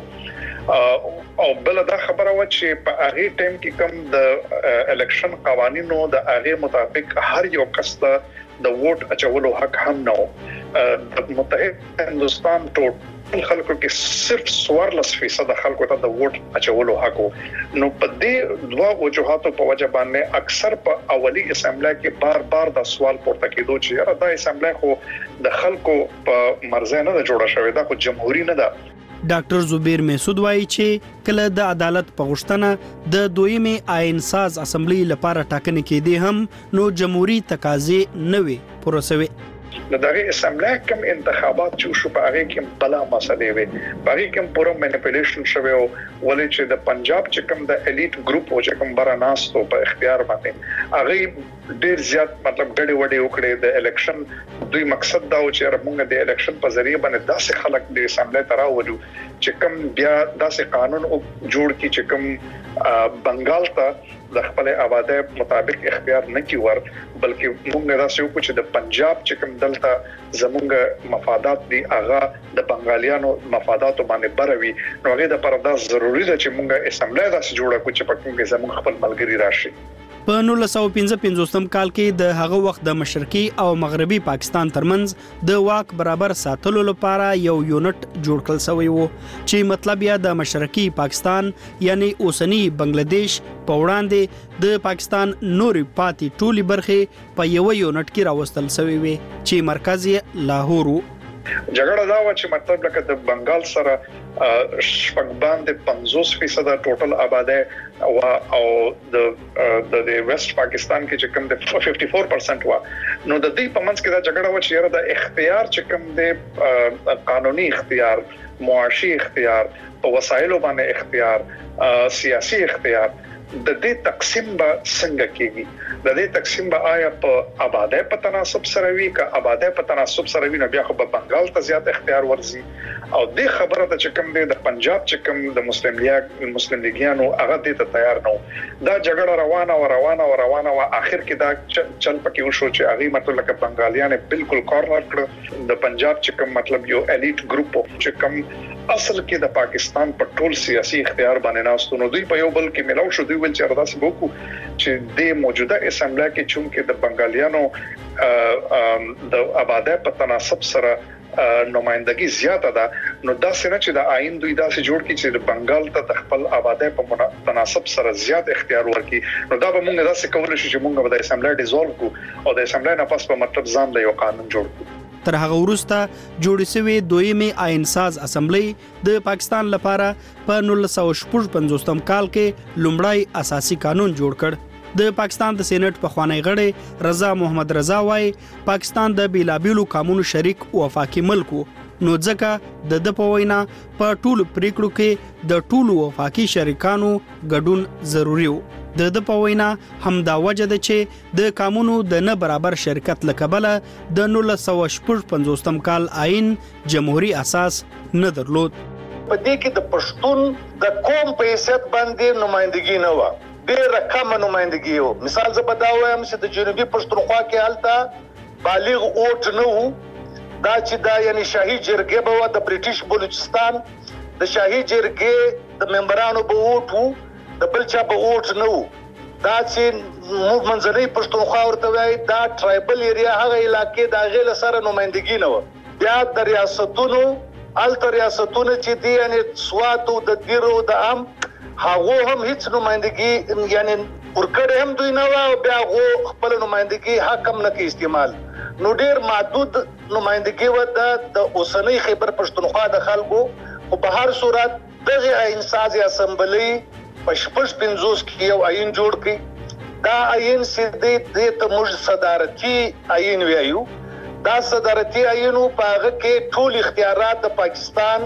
او بل دا خبره و چې په هغه ټیم کې کوم د الیکشن قوانینو د هغه مطابق هر یو کس ته د ووټ اچولو حق هم نه د متحده هندستان ټول خلکو کې صرف سوارلس فیصد خلکو ته د ووټ اچولو حق نو په دې دوه وجوهاتو په وجه باندې اکثر په اولی اسمبلی کې بار بار دا سوال پورته کېدو چې یاره دا اسمبلی خو د خلکو په مرزه نه جوړه شوې ده خو جمهوریت نه ده. ډاکټر زبیر مسعود وايي چې کله د عدالت په غوښتنه د دویمه آئین ساز اسمبلی لپاره ټاکنې کېدې هم نو جمهوریت تقاضې نه وي پوره شوې. د دغه اسمبلی کوم انتخابات چې شو په هغه کې بلا مسلې وي په هغه کې پوره مانیپولیشن شوی او ولې چې د پنجاب چې کوم د الیټ ګروپ او چې کوم براناستو په اختیار باندې هغه ډیر زیات مطلب ډېر وړي وکړي د الیکشن دوی مقصد دا و چې موږ د الیکشن په ذریعہ باندې داسې خلک د اسمبلی ته راوړو چې کوم بیا داسې قانون جوړ کی چې کوم بنگال ته د خپل آبادی مطابق اختیار نه کی ور بلکې موږ نه راسو چې د پنجاب چې کوم دلته زمونږ مفادات دي هغه د بنگالیانو مفادات باندې بروي نو هغه د پردا ضروری ده چې موږ اسمبلی داسې جوړه کو چې پکې زمونږ خپل ملګری راشي. په نولس سوه پنځه پنځوستم کال کې د هغه وخت د مشرقي او مغربي پاکستان ترمنځ د واک برابر ساتلو لپاره یو یونټ جوړ کړل شوی وو چې مطلب یې د مشرقي پاکستان یعنی اوسنی بنگلاديش په وړاندې د پاکستان نوري پاتې ټولي برخې په یو یونټ کې راوستل شوی وي چې مرکز یې لاهور وو. جګړه دا و چې مطلب لکه د بنگال سره شپږ باندې پنځوس فیصد ټوټل آبادی او او د د ویسٹ پاکستان کې چې کوم د چوپن پرسنټ و نو د دې په منځ کې دا جګړه و چې د اختیار چې کوم د قانوني اختیار معاشي اختیار په وسایلو باندې اختیار سیاسي اختیار د دې تقسیم به څنګه کیږي د دې تقسیم به آیا په آبادی په تناسب سره وي که آبادی په تناسب سره وي نو بیا خو په بنگال ته زیات اختیار ورزي او د خبره د چې کوم د پنجاب چې کوم د مسلم لیگ مسلم لیګیانو هغه دې ته تیار نو دا جګړه روانه او روانه او روانه او اخر کې دا چل پکې وشو چې هغه مطلب لکه بنگالیان بالکل کارنر کړ د پنجاب چې کوم مطلب یو الیټ ګروپ چې کوم اصل کې د پاکستان په ټول سیاسي اختیار باندې ناستو نو دوی په یو بل کې ملاو شو دوی ول چې اراداسي وکړو چې د موجوده اسمبلی کې چونکې د بنگالیانو د آبادی په تناسب سره نمائندګي زیاته ده نو دا څنګه چې د آئین دوی داسې جوړ کړي چې د بنگال ته د خپل آبادی په تناسب سره زیات اختیار ورکړي نو دا به موږ داسې کولای شو چې موږ د اسمبلی ډیزولو کو او د اسمبلی نه پس په مطلب ځان له یو قانون جوړ کړو. تر هغه وروسته جوړ شوی دویمه آئین ساز اسمبلی د پاکستان لپاره په نولس سوه شپږ پنځوستم کال کې لومړی اساسي قانون جوړ کړ. د پاکستان د سېنات په خوانی غړي رضا محمد رضا وايي پاکستان د بیلابیلو قانونو شریک وفاقي ملک نو ځکه د د په وینا په ټولو پریکړو کې د ټولو وفاقي شریکانو ګډون ضروری و. د د په وینا همدا وجه ده چې د قانونو د نه برابر شرکت لکبله د نولس سوه شپږ پنځوستم کال آئین جمهوریت اساس نه درلود. په دې کې د پښتون د قوم په حیثیت باندې نمائندګي نه و ډېر کم نمائندګي و. مثال زه په دا وایم چې د جنوبي پښتونخوا کې هلته بالغ ووټ نه وو دا چې دا یعنی شاهي جرګې به و د بریټیش بلوچستان د شاهي جرګې د ممبرانو به ووټ وو د بل چا به ووټ نه وو دا چې موږ منځنۍ پښتونخوا ورته وایي دا ټرایبل ایریا هغه علاقې د هغې له سره نمائندګي نه وه. بیا د ریاستونو هلته ریاستونه چې دي یعنی سواتو د دیرو د ام هغو هم هیڅ نمائندګي یعنی ورکړې هم دوی نه وه او بیا هغو خپل نمائندګي حق هم نه کوي استعمال نو ډېر محدود نمائندګي وه د اوسنۍ خیبر پښتونخوا د خلکو خو په هر صورت دغه آئین سازي اسمبلی په شپږ پنځوس کې یو آئین جوړ کړي دا آئین سیدی دې ته موږ صدارتي آئین وایو. دا صدارتي آئینو په هغه کې ټول اختیارات د پاکستان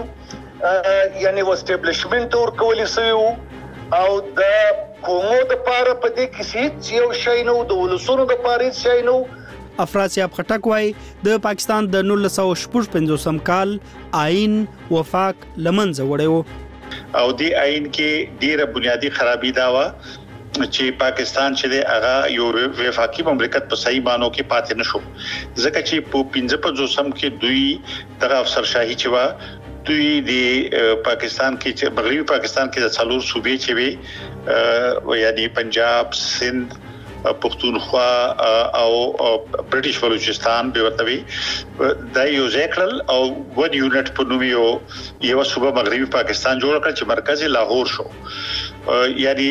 یعنی وسټیبلیشمنت ورکول شوی وو او د قومو د پاره په دې کې هیڅ یو شی نه د ولسونو د پاره هیڅ شی نه. افراسیاب خټک وايي د پاکستان د نولس سوه شپږ پنځوسم کال آئین وفاق لمنځه وړی وو او دی آئین کې ډیره بنیادی خرابي دا و چې پاکستان چې د هغه یو وفاقي مملکت په صحیح مانو کې پاتې نشو ځکه چې په پنځه پنځوسم کې دوی دغه افسرشاهي چې و دوی د پاکستان کې چې مغربي پاکستان کې د څلور صوبې چې وي یعنی پنجاب سند پښتونخوا او برټیش بلوچستان به ورته وي دا یو ځکل او ود یونټ په نوم یو یو صوبه مغربي پاکستان جوړ کړ چې مرکز لاهور شو یعنی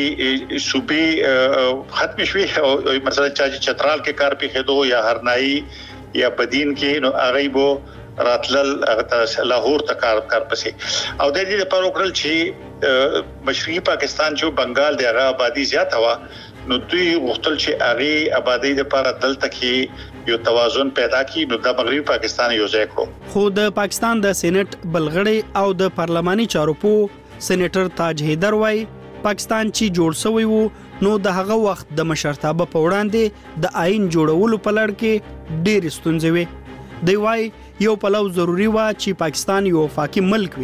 صوبې ختم شوي او مثلا چې چترال کې کار په خدو یا هرنائی یا بدین کې نو هغه بو راتلل لاهور ته کار کار پسې او د دې لپاره وکړل چې مشرقي پاکستان چې بنگال د هغه آبادی زیات هوا نو دوی غوښتل چې هغه آبادی لپاره دلته کې یو توازن پیدا کړي نو د مغربي پاکستان یو ځای کړو. خو د پاکستان د سېنات بلغړی او د پارلماني چارو په سېنیټر تاج حیدر وايي پاکستان چې جوړ شوی وو نو د هغه وخت د مشرتابه په وړاندې د آئین جوړولو په لړ کې ډېر ستونزې وي. دی وايي یو پلو ضروری و چې پاکستان یو وفاقي ملک وي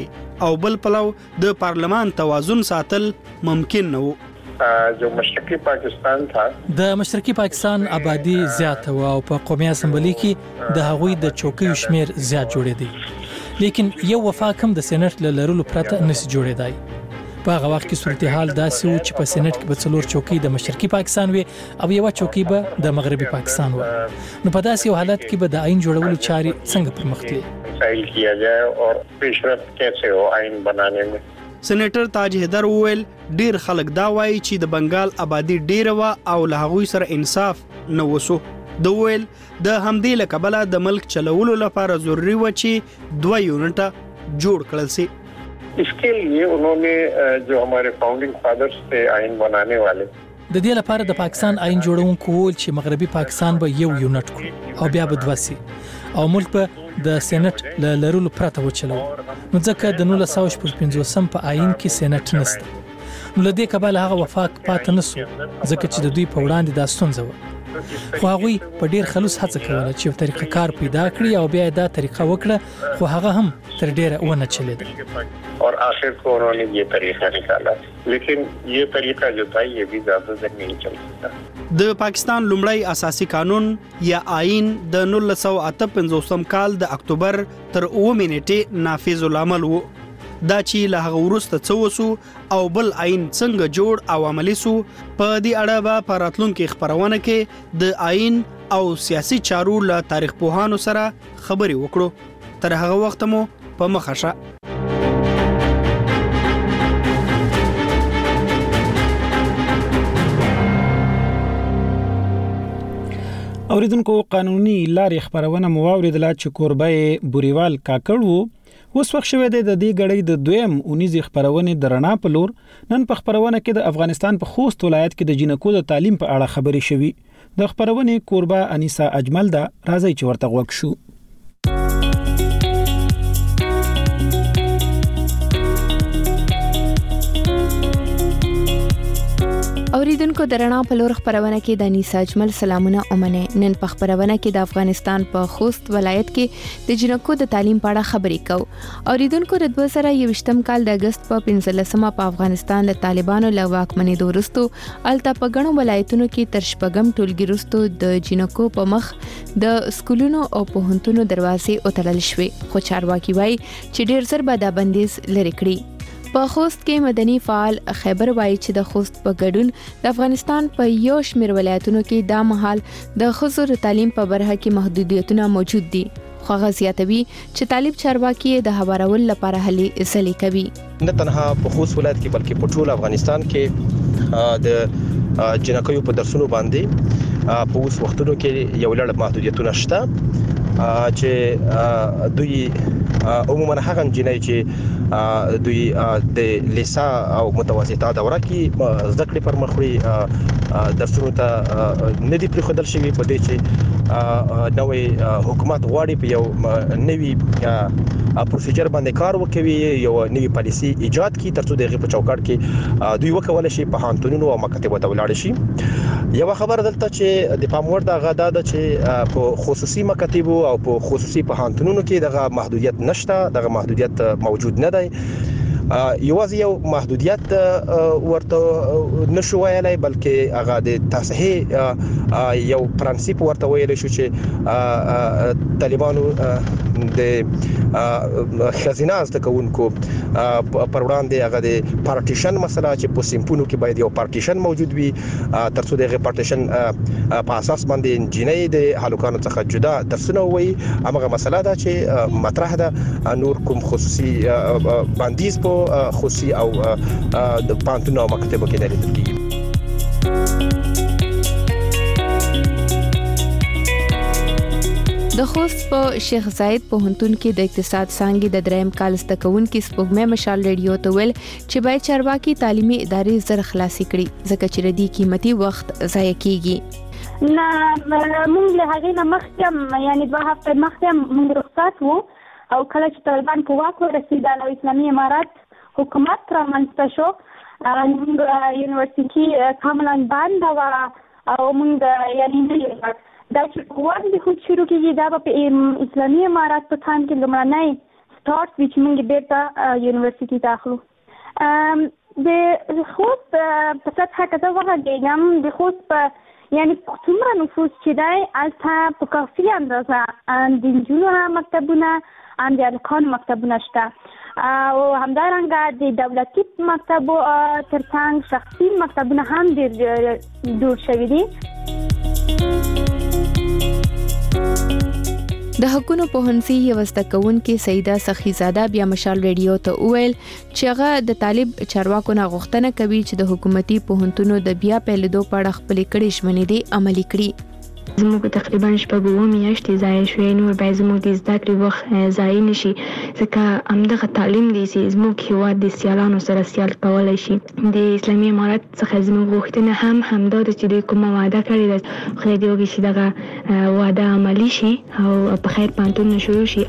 او بل پلو د پارلمان توازن ساتل ممکن نه و. جو مشرقي پاکستان تھا د مشرقي پاکستان آبادی زیات و او په قومي اسمبلی کې د هغوی د چوکیو شمیر زیات جوړې دي، لیکن یو وفاق هم د سېنات له لرلو پرته نشي جوړېدای. په هغه وخت کې صورتحال داسې و چې په سېنات کې به څلور چوکۍ د مشرقي پاکستان وي او یو چوکۍ به د مغربي پاکستان و. نو په داسې حالت کې به د آئین جوړولو چاري څنګه پرمخ تللې؟ مسائل کیا جائے اور پیشرفت کیسے ہو آئین بنانے میں. سېنیټر تاج حیدر وویل ډیر خلک دا وایي چې د بنگال آبادی ډیره وا او له هغوی سره انصاف نه وسو. د وویل د همدې له کبله د ملک چلولو لپاره ضروري و چې دوه یونټه جوړ کړل شي. اس کے لیے انہوں نے جو ہمارے فاؤنڈنگ فادرز تھے آئین بنانے والے د دې لپاره د پاکستان آئین جوړونکو ول چې مغربي پاکستان به یو یونټ کړي او بیا به دوسي او ملک به د سېنات له لرلو پرته وچلو. نو ځکه د نولس سوه شپږ پنځوسم په آئین کې سېنات نشته. نو له دې کبله هغه وفاق پاتې نسو ځکه چې د دوی په وړاندې دا ستونزه وه. خو هغوی په ډیر خلوص هڅه کوله چې یو طریقه کار پیدا کړي او بیا دا طریقه وکړه، خو هغه هم تر ډیره ونه چلیده. اور آخر کو انہوں نے یہ طریقہ نکالا، لیکن یہ طریقہ جو تھا یہ بھی زیادہ دیر نہیں چل سکتا. د پاکستان لومړی اساسي قانون یا آئین د نولس سوه اته پنځوسم کال د اکتوبر تر اووه نیټې نافذ العمل و. دا چې له هغه وروسته څه وسو او بل آئین څنګه جوړ او عملي سو، په دې اړه به په راتلونکي خبرونه کې د آئین او سیاسي چارو له تاریخ پوهانو سره خبرې وکړو. تر هغه وخت مو په مخه شه. اوریدونکو قانوني لارې خبرونه مو واوریدله چې کوربه بوریوال کاکړ وو. اوس وخت شوه د دې غړې د دویم اونیزې خبرونه درنا په لور. نن په خبرونه کې د افغانستان په خوست ولایت کې د جنکو د تعلیم په اړه خبرې شوې. د خبرونه کوربه انیسا اجمل دا راځي چې ورته وګ شو. اوریدونکو درنا په لور خبرونه کې د انیسا اجمل سلامونه اومنه. نن په خبرونه کې د افغانستان په خوست ولایت کې د جنکو د تعلیم په اړه خبرې کوو. اوریدونکو د دوه زره یوویشتم کال د اگست په پنځلسمه په افغانستان له طالبانو له واکمنۍ وروسته الته په ګڼو ولایتونو کې تر شپږم ټولګي وروسته د جنکو په مخ د سکولونو او پوهنتونو دروازې وتړل شوې، خو چارواکي وایي چې ډیر زر به دا بندیز لرې کړي. په خوست کې مدني فعال خیبر وایي چې د خوست په ګډون د افغانستان په یو شمېر ولایتونو کې دا مهال د ښځو د تعلیم په برخه کې محدودیتونه موجود دي. خو هغه زیاتوي چې طالب چارواکي د هوارولو لپاره هلې ځلې کوي. نه تنها په خوست ولایت کې بلکې په ټول افغانستان کې د جنکیو په درسونو باندې په اوس وختونو کې یو لړ محدودیتونه شته چې دوی عموما هغه جنای چې دوی د لیسا او متوسطه دوره کې زده کړې پر مخ وړي درسونو ته نه دي پریښودل شوي، په دې چې نوې حکومت غواړي په یو نوې پروسیجر باندې کار وکوي، یو نوې پالیسي ایجاد کړي ترڅو دغه په چوکاټ کې دوی وکولای شي په پوهنتونونو او مکاتبو ته ولاړ شي. یو خبر دلته چې د پام وړ د غدا د چې په خصوصي مکاتبو او په خصوصي پوهنتونونو کې دغه محدودیت نشته، دغه محدودیت موجود نه دی. یوازې یو محدودیت ورته نشو ویلای بلکې هغه د تصحیح یو پرنسپ ورته ویل شو چې طالبانو د خزینه زده کوونکو پر وړاندې هغه د پارټیشن مسله چې په سیمپونو کې باید یو پارټیشن موجود وي ترڅو دغه پارټیشن په اساس باندې انجینری د هلوکانو څخه جدا درسونه وي. هغه مسله ده چې مطرح ده نور کوم خصوصي بندیز په خصوصي او د پانتونو او مکتبو کې نه لیدل کیږي. د خوست په شیخ زاید پوهنتون کې د اقتصاد څانګې د دریم کال زده کوونکي سپوږمۍ مشال ریډیو ته ویل چې باید چارواکي تعلیمي ادارې زر خلاصي کړي ځکه چې ردی قیمتي وخت ضایع کیږي. نه موږ له هغې نه مخکې یعنی دوه هفته مخکې موږ رخصت وو او کله چې طالبان په واک ورسېدل او اسلامي امارات حکومت رامنځته شو موږ یونیورسيټي کاملا بند و او موږ یعنی نه دا چې قوان د خود شروع کېږي دا په اسلامي امارات په تایم کې لومړنۍ سٹارټ چې موږ بیرته یونیورسيټي ته اخلو. د خوست په سطحه کې دا وغږېږم د خوست په یعنی څومره نفوس چې دی هلته په کافي اندازه د نجونو مکتبونه هم د هلکانو مکتبونه شته او همدارنګه د دولتي مکتبو ترڅنګ شخصي مکتبونه هم ډېر جوړ شوي دي. د حقونو پوهنځي یو زده کوونکې سیده سخیزاده بیا مشال ریډیو ته وویل چې هغه د طالب چارواکو نه غوښتنه کوي چې د حکومتي پوهنتونو د بیا پیلېدو په اړه خپلې کړې ژمنې عملي کړي. زموږ تقریبا شپږ اوه میاشتې ضایع شوې، نور باید زموږ د زده کړې وخت ضایع نشي ځکه همدغه تعلیم دی چې زموږ هېواد د سیالانو سره سیال کولی شي. د اسلامي امارت څخه زموږ غوښتنه هم همدا ده چې دوی کومه وعده کړې ده خدای دې وکړي چې دغه وعده عملي شي او په خیر پوهنتونونه شروع شي.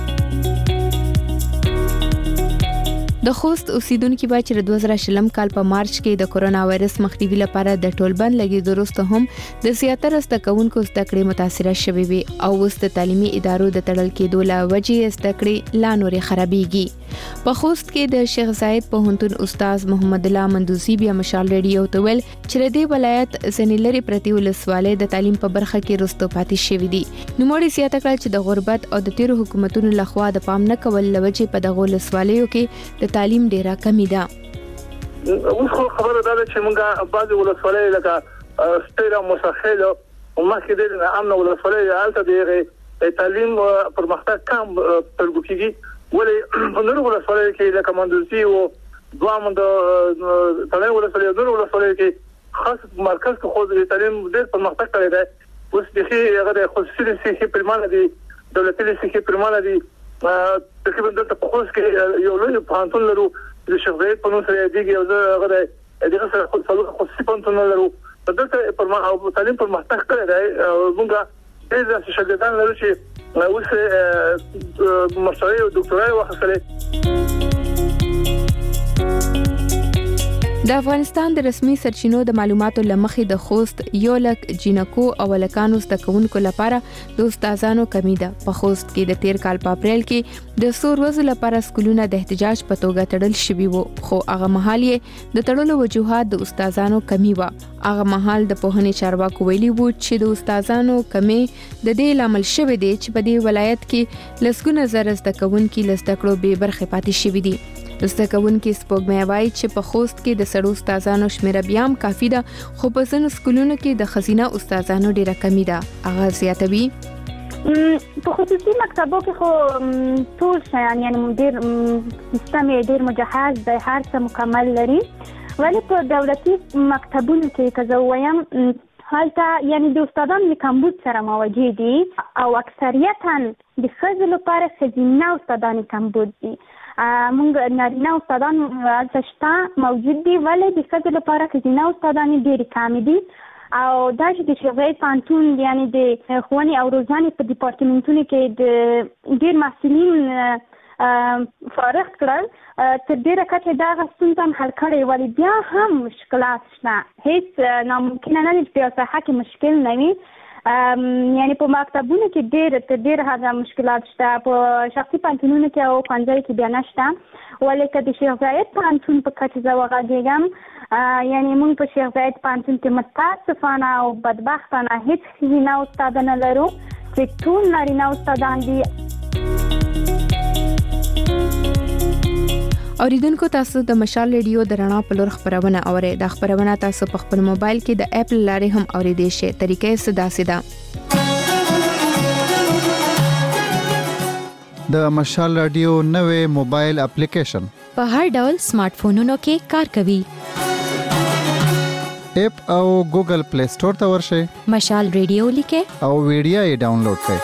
د خوست اوسیدونکو با چې د دوه زره شلم کال په مارچ کې د کورونا وایرس مخنیوي لپاره د ټولبند لګیدو وروسته هم د زیاتره زده کوونکو زده کړې متاثره شوې وي او اوس د تعلیمي ادارو د تړل کېدو له وجې زده کړې لا نورې خرابېږي. په خوست کې د شیخ زاید پوهنتون استاد محمد الله مندوزي بیا مشال ریډیو ته ویل چې د دې ولایت ځینې لرې پرتې ولسوالۍ د تعلیم په برخه کې رستو پاتې شوې دي. نوموړي زیاته کړه چې د غربت او د تیرو حکومتونو لخوا د پام نه کول له وجې په دغو ولسوالیو کې د تعلیم ډیره کمی ده. اوس خو خبره ده چې موږ بعضې ولسوالۍ لکه سپیره مسخیل او مخکې ډېرې امنه ولسوالۍ هلته د هغې تعلیم پرمختګ کم ترګو کېږي، ولې په نورو ولسوالیو کې لکه مندوزي او دوهم د تړۍ ولسوالۍ نورو ولسوالیو کې خاص مرکز کې خو د تعلیم ډېر پرمختګ کړی دی. اوس بیخي هغه د خصوصي لیسې پرمانه دي، دولتي لیسې پرمانه دي. تقریبا دلته په خوست کې یو لوی پوهنتون لرو د شیخ زاید په نوم سره یادېږي او زه هغه د دغه سره څلور خصوصي پوهنتونونه لرو. دلته او تعلیم پرمختګ کړی دی او موږ ډېر داسې شاګردان لرو چې اوس ماسترۍ او دکتورای واخیستلې. د افغانستان د رسمي سرچینو د معلوماتو لمخې د خوست یو لک جینکو او ولکانو زده کوونکو لپاره د استادانو کمی ده. په خوست کې د تیر کال په اپریل کې د څو ورځو لپاره سکولونه د احتجاج په توګه تړل شوي وو، خو هغه مهال یې د تړلو وجوهات د استادانو کمی و. هغه مهال د پوهنې چارواکو ویلي وو چې د استادانو کمی د دې لامل شوی دی چې په دې ولایت کې لسګونه زره زده کوونکي له زده کړو بې برخې پاتې شوي دي. زده کوونکي سپوږمۍ وایي چې په خوست کې د سړو استادانو شمیره بیا هم کافي ده، خو په ځینو سکولونو کې د ښځینه استادانو ډیره کمی ده. هغه زیاتوي په خصوصي مکتبو کې خو ټول شیان یعنی ډیر سیستم یې ډیر مجهز دی، هر څه مکمل لري، ولی په دولتي مکتبونو کې که زه ووایم هلته یعنی د استادانو د کمبود سره مواجه دي او اکثریتا د ښځو لپاره ښځینه استادان کمبود دي. موږ نارینه استادان هلته شته موجود دي، ولې د ښځو لپاره ښځینه استادان ډېرې کمې دي او دا چې د شیخ زاید پوهنتون یعنی د ښوونې او روزنې په ډیپارټمنټونو کې د ډېر محصلین فارغ کړل تر ډېره کچه دغه ستونزه هم حل کړې، ولې بیا هم مشکلات شته. هیڅ ناممکنه نه دي چې په یو ساحه کې مشکل نه وي. یعنی په مکتبونو کې ډېر تر ډېره حده مشکلات شته، په شخصي پوهنتونونو کې او ښوونځیو کې بیا نشته، ولې که د شیخ زاید پوهنتون په کچه زه وغږېږم یعنی موږ په شیخ زاید پوهنتون کې متاسفانه او بدبختانه هیڅ ښځینه استاده نه لرو چې ټول نارینه استادان دي. اوریدونکو تاسو د مشال ریډیو د رڼا په لور خبرونه اورئ. د خبرونه تاسو په خپل موبایل کې د اپ لارې هم اوریدئ شئ. طریقې یې ساده ده. د مشال ریډیو نوې موبایل اپلیکیشن په هر ډول سمارټ فونونو کې کار کوي. اپ او ګوګل پلی سٹور ته ورشئ، مشال ریډیو لیکئ او ویډیو یې ډاونلوډ کړئ.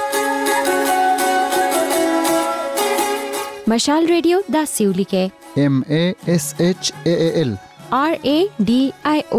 مشال ریډیو داسې ولیکئ M A S H A A L R A D I O.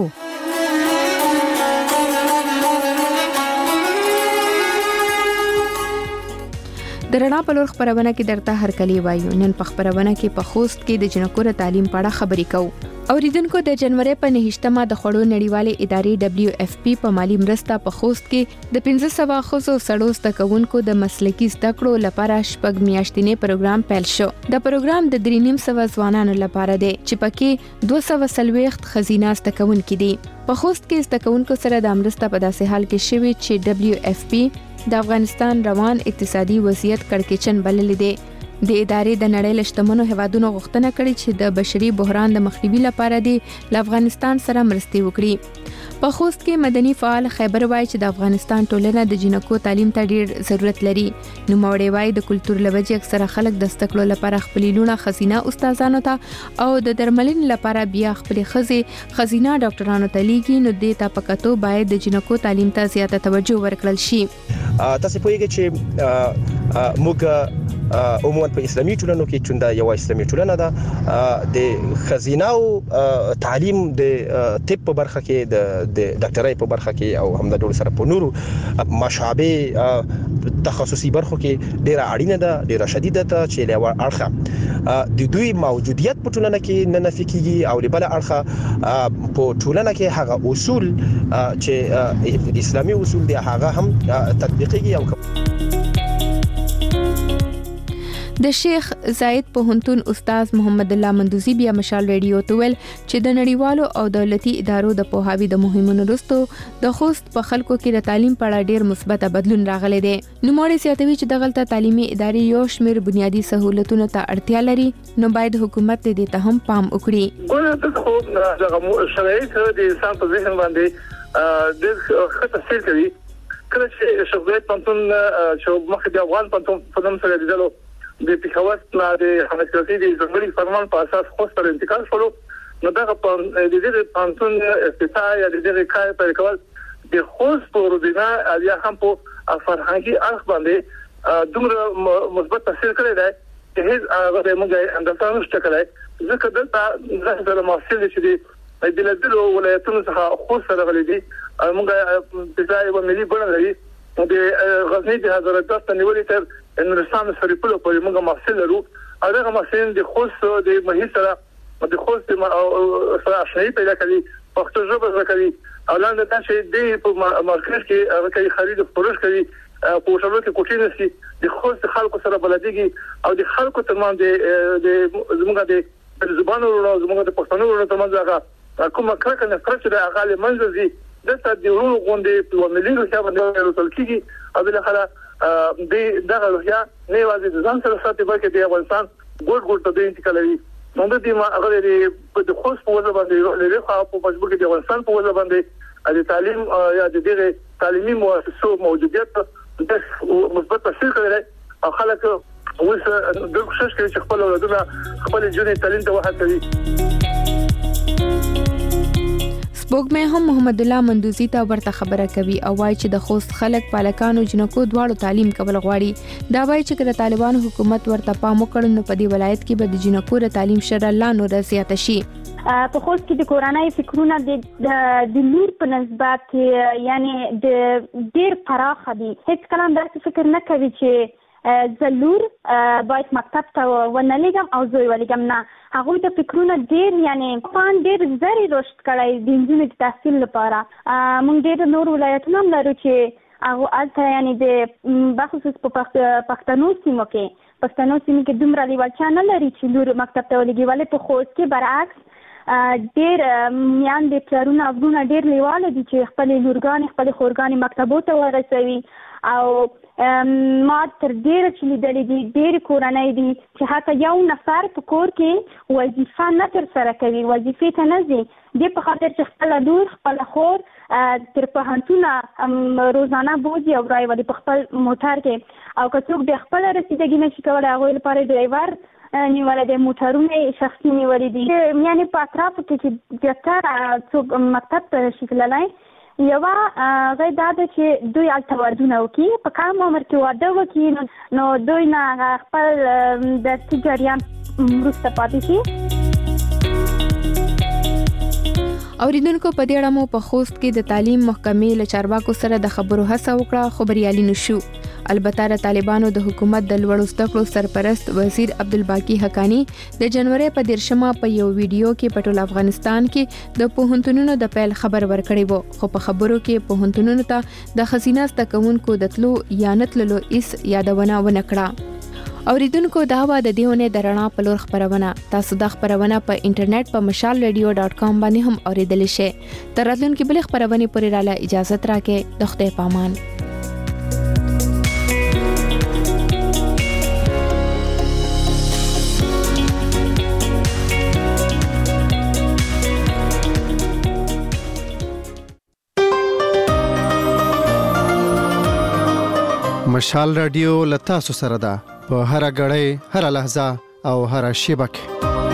د رڼا په لور خبرونه کې درته هر کلی وایو. نن په خبرونه کې په خوست کې د جنکو تعلیم په اړه خبرې کوو. اوریدونکو د جنوري په نهشتمه د خړو نړیوالې ادارې دبليو اف پی په مالی مرسته په خوست کې د پنځه سوه خزو سړو زدهکوونکو د مسلکي زده کړو لپاره شپږ میاشتنی پروګرام پیل شو. د پروګرام د درې نیم سوه ځوانانو لپاره دی چې پکې دوه سوه څلوېښت ښځینه زدهکوونکي دي. په خوست کې زدهکوونکو سره د مرسته په داسې حال کې شوی چې دبليو اف پی د افغانستان روان اقتصادي وضعیت کړکېچن بللی دی. د ادارې د نړۍ له شتمنو هیوادونو غوښتنه کړې چې د بشري بحران د مخنیوي لپاره د افغانستان سره مرستې وکړي. په خوست کې مدني فعال خیبر وایي چې د افغانستان ټولنه د جنکو تعلیم ته ډیر ضرورت لري. نو موري وایي د کلچر لوجې اکثره خلک د زدهکړو لپاره خپل لونه خزینه استادانو ته او د درملنې لپاره بیا خپل خزي خزینه ډاکټرانو ته لیږي. نو د تا پکاتو باید د جنکو تعلیم ته زیاته توجه ورکړل شي. تاسو پوهیږئ چې موږ عموما په اسلامي ټولنو کې چې یو اسلامي ټولنه ده د خزینه او تعلیم د طب په برخه کې د ډاکټرۍ په برخه کې او هم د ډول سره په نورو مشابه تخصصي برخو کې ډیره اړینه ده، ډیره شدیده ده چې له اړخه د دوی موجودیت په ټولنه کې نه نفي کیږي او له بل اړخه په ټولنه کې هغه اصول چې اسلامي اصول دي هغه هم تطبیقيږي او د شیخ زاید پوهنتون استاد محمد الله مندوزی بیا مشال ریډیو ته ویل چې د نړیوالو او دولتي ادارو د پوهاوی د مهمونو وروسته د خوست په خلکو کې د تعلیم په اړه ډیر مثبت بدلون راغلی دی. نو موري سیاتوي چې د غلطه تعلیمي ادارې یو شمېر بنیادی سہولتونو ته اړتیا لري، نو باید حکومت دې ته هم پام وکړي. ګوره خو دغه شرایط د انسان په ذهن باندې د خطر تاثیر کوي. کله چې شیخ زاید پوهنتون چې مخکې د افغان پوهنتون په نوم سره لیدلو د پیښور نه د حماسي د ځنګړي فرمان په اساس خوست ته انتقال شو. نو دا په د دې پانتون افتتاح یا د دې کار په کول د خوست په روزنه یا هم په فرهنګي اړخ باندې دومره مثبت تاثیر کړی دی چې هیڅ هغه موږ اندازه نشته کړی. ځکه دلته د محصل چې د بلادلو ولایتونو څخه خوست سره غلي دي موږ په ځای و ملي بڼه لري. د غزنی د حضرت داست نیولې تر نورستان شریف له پورې موږ محصل لرو او دغه محصلین د خوست د مهي سره د خوست سره آشنایي پیدا کوي، پښتو ژبه زده کوي او لاندې دا چې د په مارکیټ کې هغه کوي خرید او فروش کوي په وشلو کې کوټې نشي د خوست خلکو سره بلديږي او د خلکو ترمنځ د زموږ د زبانو ورو زموږ د پښتنو ورو ترمنځ هغه کومه کړکه نه فرق د هغه لمنځي دته د ورو غونډې په ملي روسیا باندې وروتل کیږي او بل خلا د دغه روسیا نه وازي د ځان سره ساتي بلکې د افغانستان ګډ ګډ ته د انتقالوي. نو د دې ما هغه د خوست په وجه باندې لري خو په مجبور کې د افغانستان په وجه باندې د تعلیم یا د دې تعلیمي مؤسسو موجودیت د مثبت تاثیر کوي او خلک اوس د کوشش کوي چې خپل اولادونه خپل ژوند تعلیم ته وهڅوي. سپوږمۍ هم محمد الله مندوزی ته ورته خبره کوي او وایي چې د خوست خلک پالکانو جنکو دواړو تعلیم کول غواړي. دا وایي چې د طالبانو حکومت ورته پام وکړ نو په دې ولایت کې به د جنکو د تعلیم شر لا نور زیات شي. په خوست کې د کورنۍ فکرونه د د لور په نسبت یعنی د ډیر پراخه دي. هیڅ کله داسې فکر نه کوي چې زلور باید مکتب ته ونلګم او زوی ولګم. نه، هغه د فکرونه ډیر یعنی پان ډیر زری رشد کړی د انجونو د تحصیل لپاره. مونږ ډیر نور ولایتونه لرو چې هغه الته یعنی د بخصوص په پښتنو سیمو کې پښتنو سیمو کې دومره لیوالتیا نه لري چې لور مکتب ته ولګي. ولې په خوست کې برعکس ډیر میان د پلرونه افغان ډیر لیواله دي چې خپل لورګان خپل خورګان مکتبو ته ورسوي او ما تر ډیره چې لیدلې دي ډېرې کورنۍ دي چې حتی یو نفر په کور کې وظیفه نه ترسره کوي، وظیفې ته نه ځي. دې په خاطر چې خپله لور خپله خور تر پوهنتونه روزانه بوځي او راولي په خپل موټر کې او که څوک د خپله رسیدګي نشي کولی هغوی لپاره ډرایور نیولې دی، موټرونه شخصي نیولې دي. یعنې په اطرافو کې چې زیاتره څوک مکتب ته نشي تللی یوه غي دا ده چې دوی هلته ودونه وکړي، په کم عمر کې واده وکړي نو دوی نه خپل درسي جریان وروسته پاتې شي. اوریدونکو په دې اړه مو په خوست کې د تعلیم محکمې له چارواکو سره د خبرو هڅه وکړه خو بریالي نشو. البته د طالبانو د حکومت د لوړو زده کړو سرپرست وزیر عبدالباقی حقانی د جنوري په دیرشمه په یو ویډیو کې په ټول افغانستان کې د پوهنتونونو د پیل خبر ورکړی وو، خو په خبرو کې پوهنتونونو ته د خزینه زدهکوونکو د تلو یا نتللو هیڅ یادونه ونه کړه. اوریدونکو دا و د دیونه درنا په لور خبرونه. تاسو د خبرونه په انټرنیټ په مشال ریډیو ډاټ کام باندې هم اوریدلی شئ. تر راتلونکي بل خبرونه پورې رااله اجازه تراکې د خدای پامان. مشال رادیو لتا سره ده په هر غړې هر لحظه او هر شیبه کې.